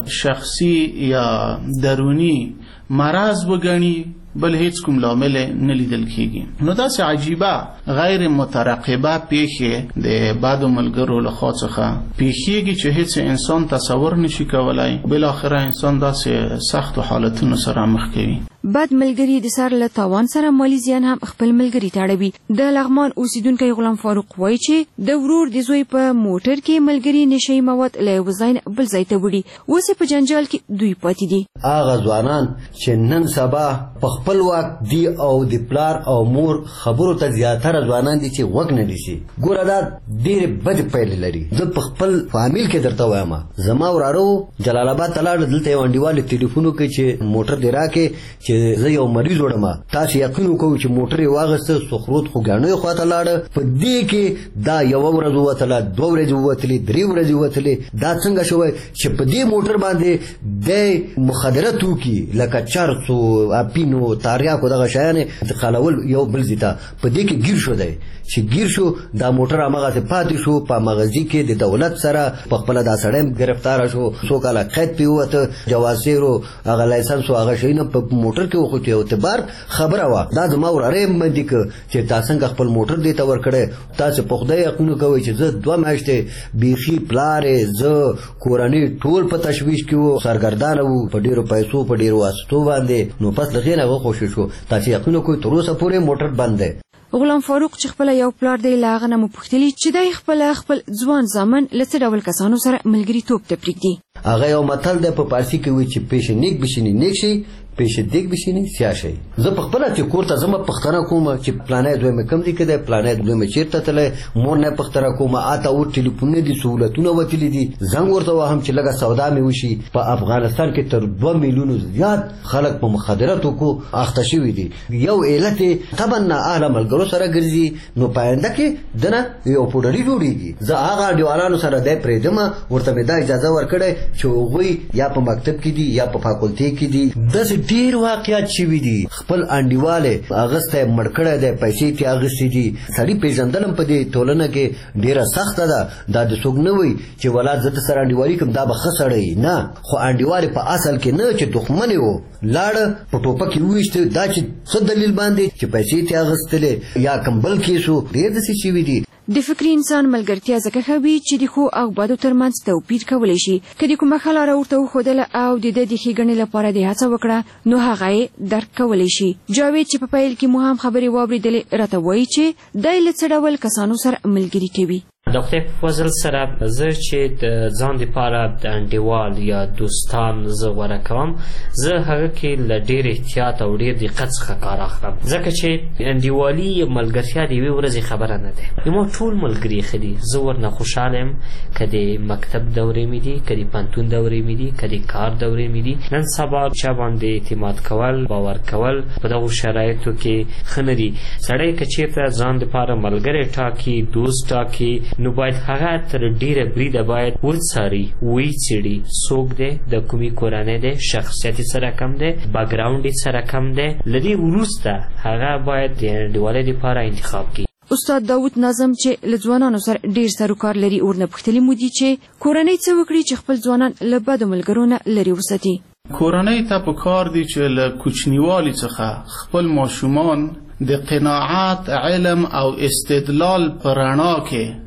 شخصي یا درونی مرض وګڼي بل هیڅ کوم لامل نه لیدل کیږي نو داسې عجیبه غیر مترقبه پیښې د بدو ملګرو لخوا څخه پیښیږي چې هیڅ انسان تصور نشي کولای بالاخره انسان داسې سختو حالتونو سره مخ کوي بد ملګری د سر له تاوان سره مالی زیان هم خپل ملګری ته اړوي د لغمان اوسیدونکی غلام فاروق وایي چې د ورور د زوی په موټر کې ملګری نشي مواد له یو ځای نه بل ځای ته وړي اوس په جنجال کې دوی پاتې دي هغه ځوانان چې نن سبا په خپل وخت دی او د پلار او مور خبرو ته زیاتره ځوانان دي چې وګ نه نیسي ګوره دا ډېر بد پیل لري زه په خپل فامیل کې درته وایم زما وراره جلال آباد ته لاړ دلته یو انډیوال ټلیفون وکړي چې موټر دې راکې چې زه یو مریض وړم تاسو یقین وکړئ چې موټر یې واغسته سخروت خوږیاڼیو خواته لاړه په دې کې دا یوه ورځ ووتله 2 ورځې ووتلې 3 ورځې ووتلې دا څنګه شوی چې په دې موټر باندې د مخدره توکي لکه چرسو اپینو تاریاکو دغه شیانې انتقالول یو بل ځای ته په دې کې ګیر شو دی چې ګیر شو دا موټر هماغسې پاتې شو په مغزي کې د دولت سره په خپله دا سړی ګرفتاره شو څو کاله قید پې ووته جواسیرو هغه لایسنس و هغه شیونه په موټر کې وخوتې اعتبار خبره وه دا زما وراره یې بندي که چې تا څنګه خپل موټر دې ته ورکړی تاسې په خدای یقین کوئ چې زه 2 میاشتې بیخي پلار زه کورنۍ ټول په تشویش کې وو سرګردانه وو په ډېرو پیسو په ډېرو واسطو باندې نو پس له هغې نه هغه خوشي شو تاسې یقین کوئ تر اوسه پورې موټر بند دی غلام فاروق چې خپل یو پلار دی له هغه نه مو پوښتلي چې دی خپل ځوان زامن له څه ډول کسانو سره ملګریتوب ته پرېږدي هغه یو متل دی په پارسي کې وایي چې پیش نیک بشینی نیک شي پیش دیګ بشینی سیاه شي زه په خپله چې کور ته ځم پوښتنه کوم چې پلانی دوی مې کوم دی کې دی پلانی دوی مې چېرته تللی مور نه پوښتنه کوم اته اوس ټلیفونونه دي سهولتونه وتلي دي زنګ ورته وهم چې لږه سودا مې وشي په افغانستان کې تر 2 میلیونو زیات خلک په مخدره توکو اخته شوي دي یو علت یې طبعا اهله ملګرو سره ګرځي نو په آینده کې دنه یو پوډري جوړېږي زه هغه انډیوالانو سره دی پرېږدم ورته مې دا اجازه ورکړی چې هغوی یا په مکتب کې دي یا په فاکولټۍ کې دي داسې ډېر واقعات شوي دي خپل انډیواله اغستی مړ کړی دی پیسې ترې اخیستې دي سړي پېژندل هم په دې ټولنه کې ډېره سخته ده دا د څوک نه وایي چې ولا زه د سره انډیوالي کوم دا به ښه سړی نه خو انډیوالې په اصل کې نه چې دښمن یې و لاړه په ټوپک یې وویشته دا چې څه دلیل باندې چې پیسې ترې اخیستلې یا کوم بل کیس و ډېر داسې شوي دي د فکري انسان ملګرتیا ځکه ښه وي چې د ښو او بدو ترمنځ توپیر کولی شي که د کومه ښه لاره ورته وښودله او د ده د ښېګڼې لپاره دې هڅه وکړه نو هغه یې درک کولی شي جاوید چې په پیل کې مو هم خبرې واورېدلې راته وایي چې دی له څه ډول کسانو سره ملګري کوي ډاکټر فضل سره زه چې د ځان دپاره د انډیوال یا دوستان زه غوره کوم زه هغه کې له ډېر احتیاط او ډېر دقت څخه کار اخلم ځکه چې انډیوالي یا ملګرتیا د یوې ورځې خبره نه دی زما ټول ملګري ښه دي زه ورنه خوشحاله یم که د مکتب دورې مې دي که د پوهنتون دورې مې دي که د کار دورې مې دي نن سبا چا باندې اعتماد کول باور کول په دغو شرایطو کې ښه نه دي سړی که چېرته ځان دپاره ملګری ټاکي دوست ټاکي نو باید هغه تر ډیره بریده باید وڅاري ویڅېړي څوک دی د کومې کورنۍ دی شخصیت سره کم دی بکګراونډ سره کم دی له دې وروسته هغه باید د انډیوالۍ دپاره انتخاب کړي استاد داود ناظم چې له ځوانانو سره ډېر سروکار لري ورنه پوښتلي مو دي چې کورنۍ څه وکړي چې خپل ځوانان له بدو ملګرو نه لرې وساتي کورنۍ ته پکار دي چې له کوچنیوالي څخه خپل ماشومان د قناعت علم او استدلال په رڼا کې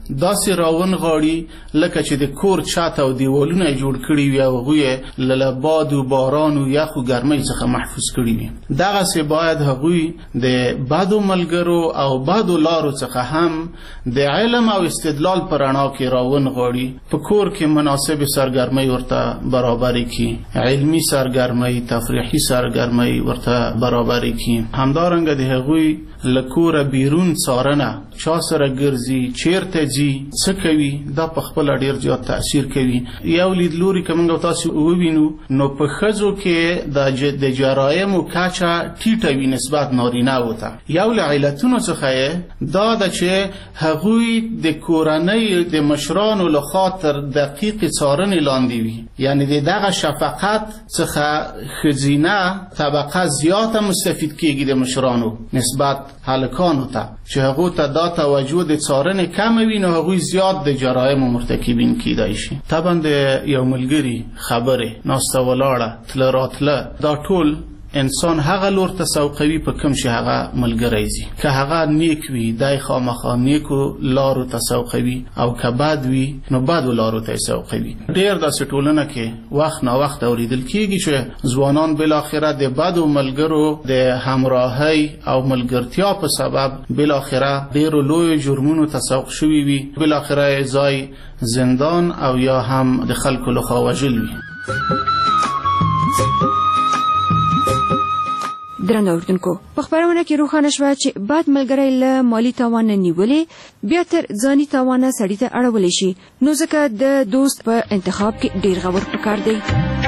داسې راون غاړي لکه چې د کور چت او دیوالونه جوړ کړي وي او هغوی له باد و باران و یخ و ګرمۍ څخه محفوظ کړي وي. دغسې باید هغوی د بدو ملګرو او بدو لارو څخه هم د علم او استدلال په رڼا کې راون غاړي، په کور کې مناسب سرګرمۍ ورته برابرې کړي، علمي سرګرمۍ، تفریحي سرګرمۍ ورته برابرې کړي. همدارنګه د هغوی له کوره بیرون څارنه، چا سره ګرځي، چیرته ځي، څه کوي، دا په خپله ډېر زیات تاثیر کوي. یو لیدلوري که موږ تاسو ووینو نو په ښځو کې د جرایمو کچه ټیټه وي نسبت نارینه‌وو ته. یو له علتونو څخه دا ده چې هغوی د کورنۍ د مشرانو له خاطر دقیق څارنې لاندې وي، یعنی د دغه شفقت څخه ښځینه طبقه زیاته مستفید کیږي د مشرانو نسبت هلکانو ته، چې هغو ته دا توجه د څارنې کمه وي نو هغوی زیات د جرایمو مرتکبین کیدای شي. طبعا د یو ملګري خبرې، ناسته ولاړه، تله راتله، دا ټول انسان هغه لور ته سوقوي په کوم شي هغه ملګری ځي. که هغه نیک وي دی خامخا نیکو لارو ته سوقوي، او که بد وي نو بدو لارو ته سوقوي. ډېر داسې ټولنه کې وخت نا وخت اوریدل کیږي چې ځوانان بالاخره د بدو ملګرو د همراهۍ او ملګرتیا په سبب بالاخره ډېرو لویو جرمونو ته سوق شوي وي، بالاخره ځای زندان او یا هم د خلکو لخوا وژل وي. درنو اوریدونکو، په خبرونه کې روښانه شوه چې بد ملګری له مالی تاوان نه نیولې بیا تر ځاني تاوانه سړي ته اړولی شي، نو ځکه د دوست په انتخاب کې ډېر غور پکار دی.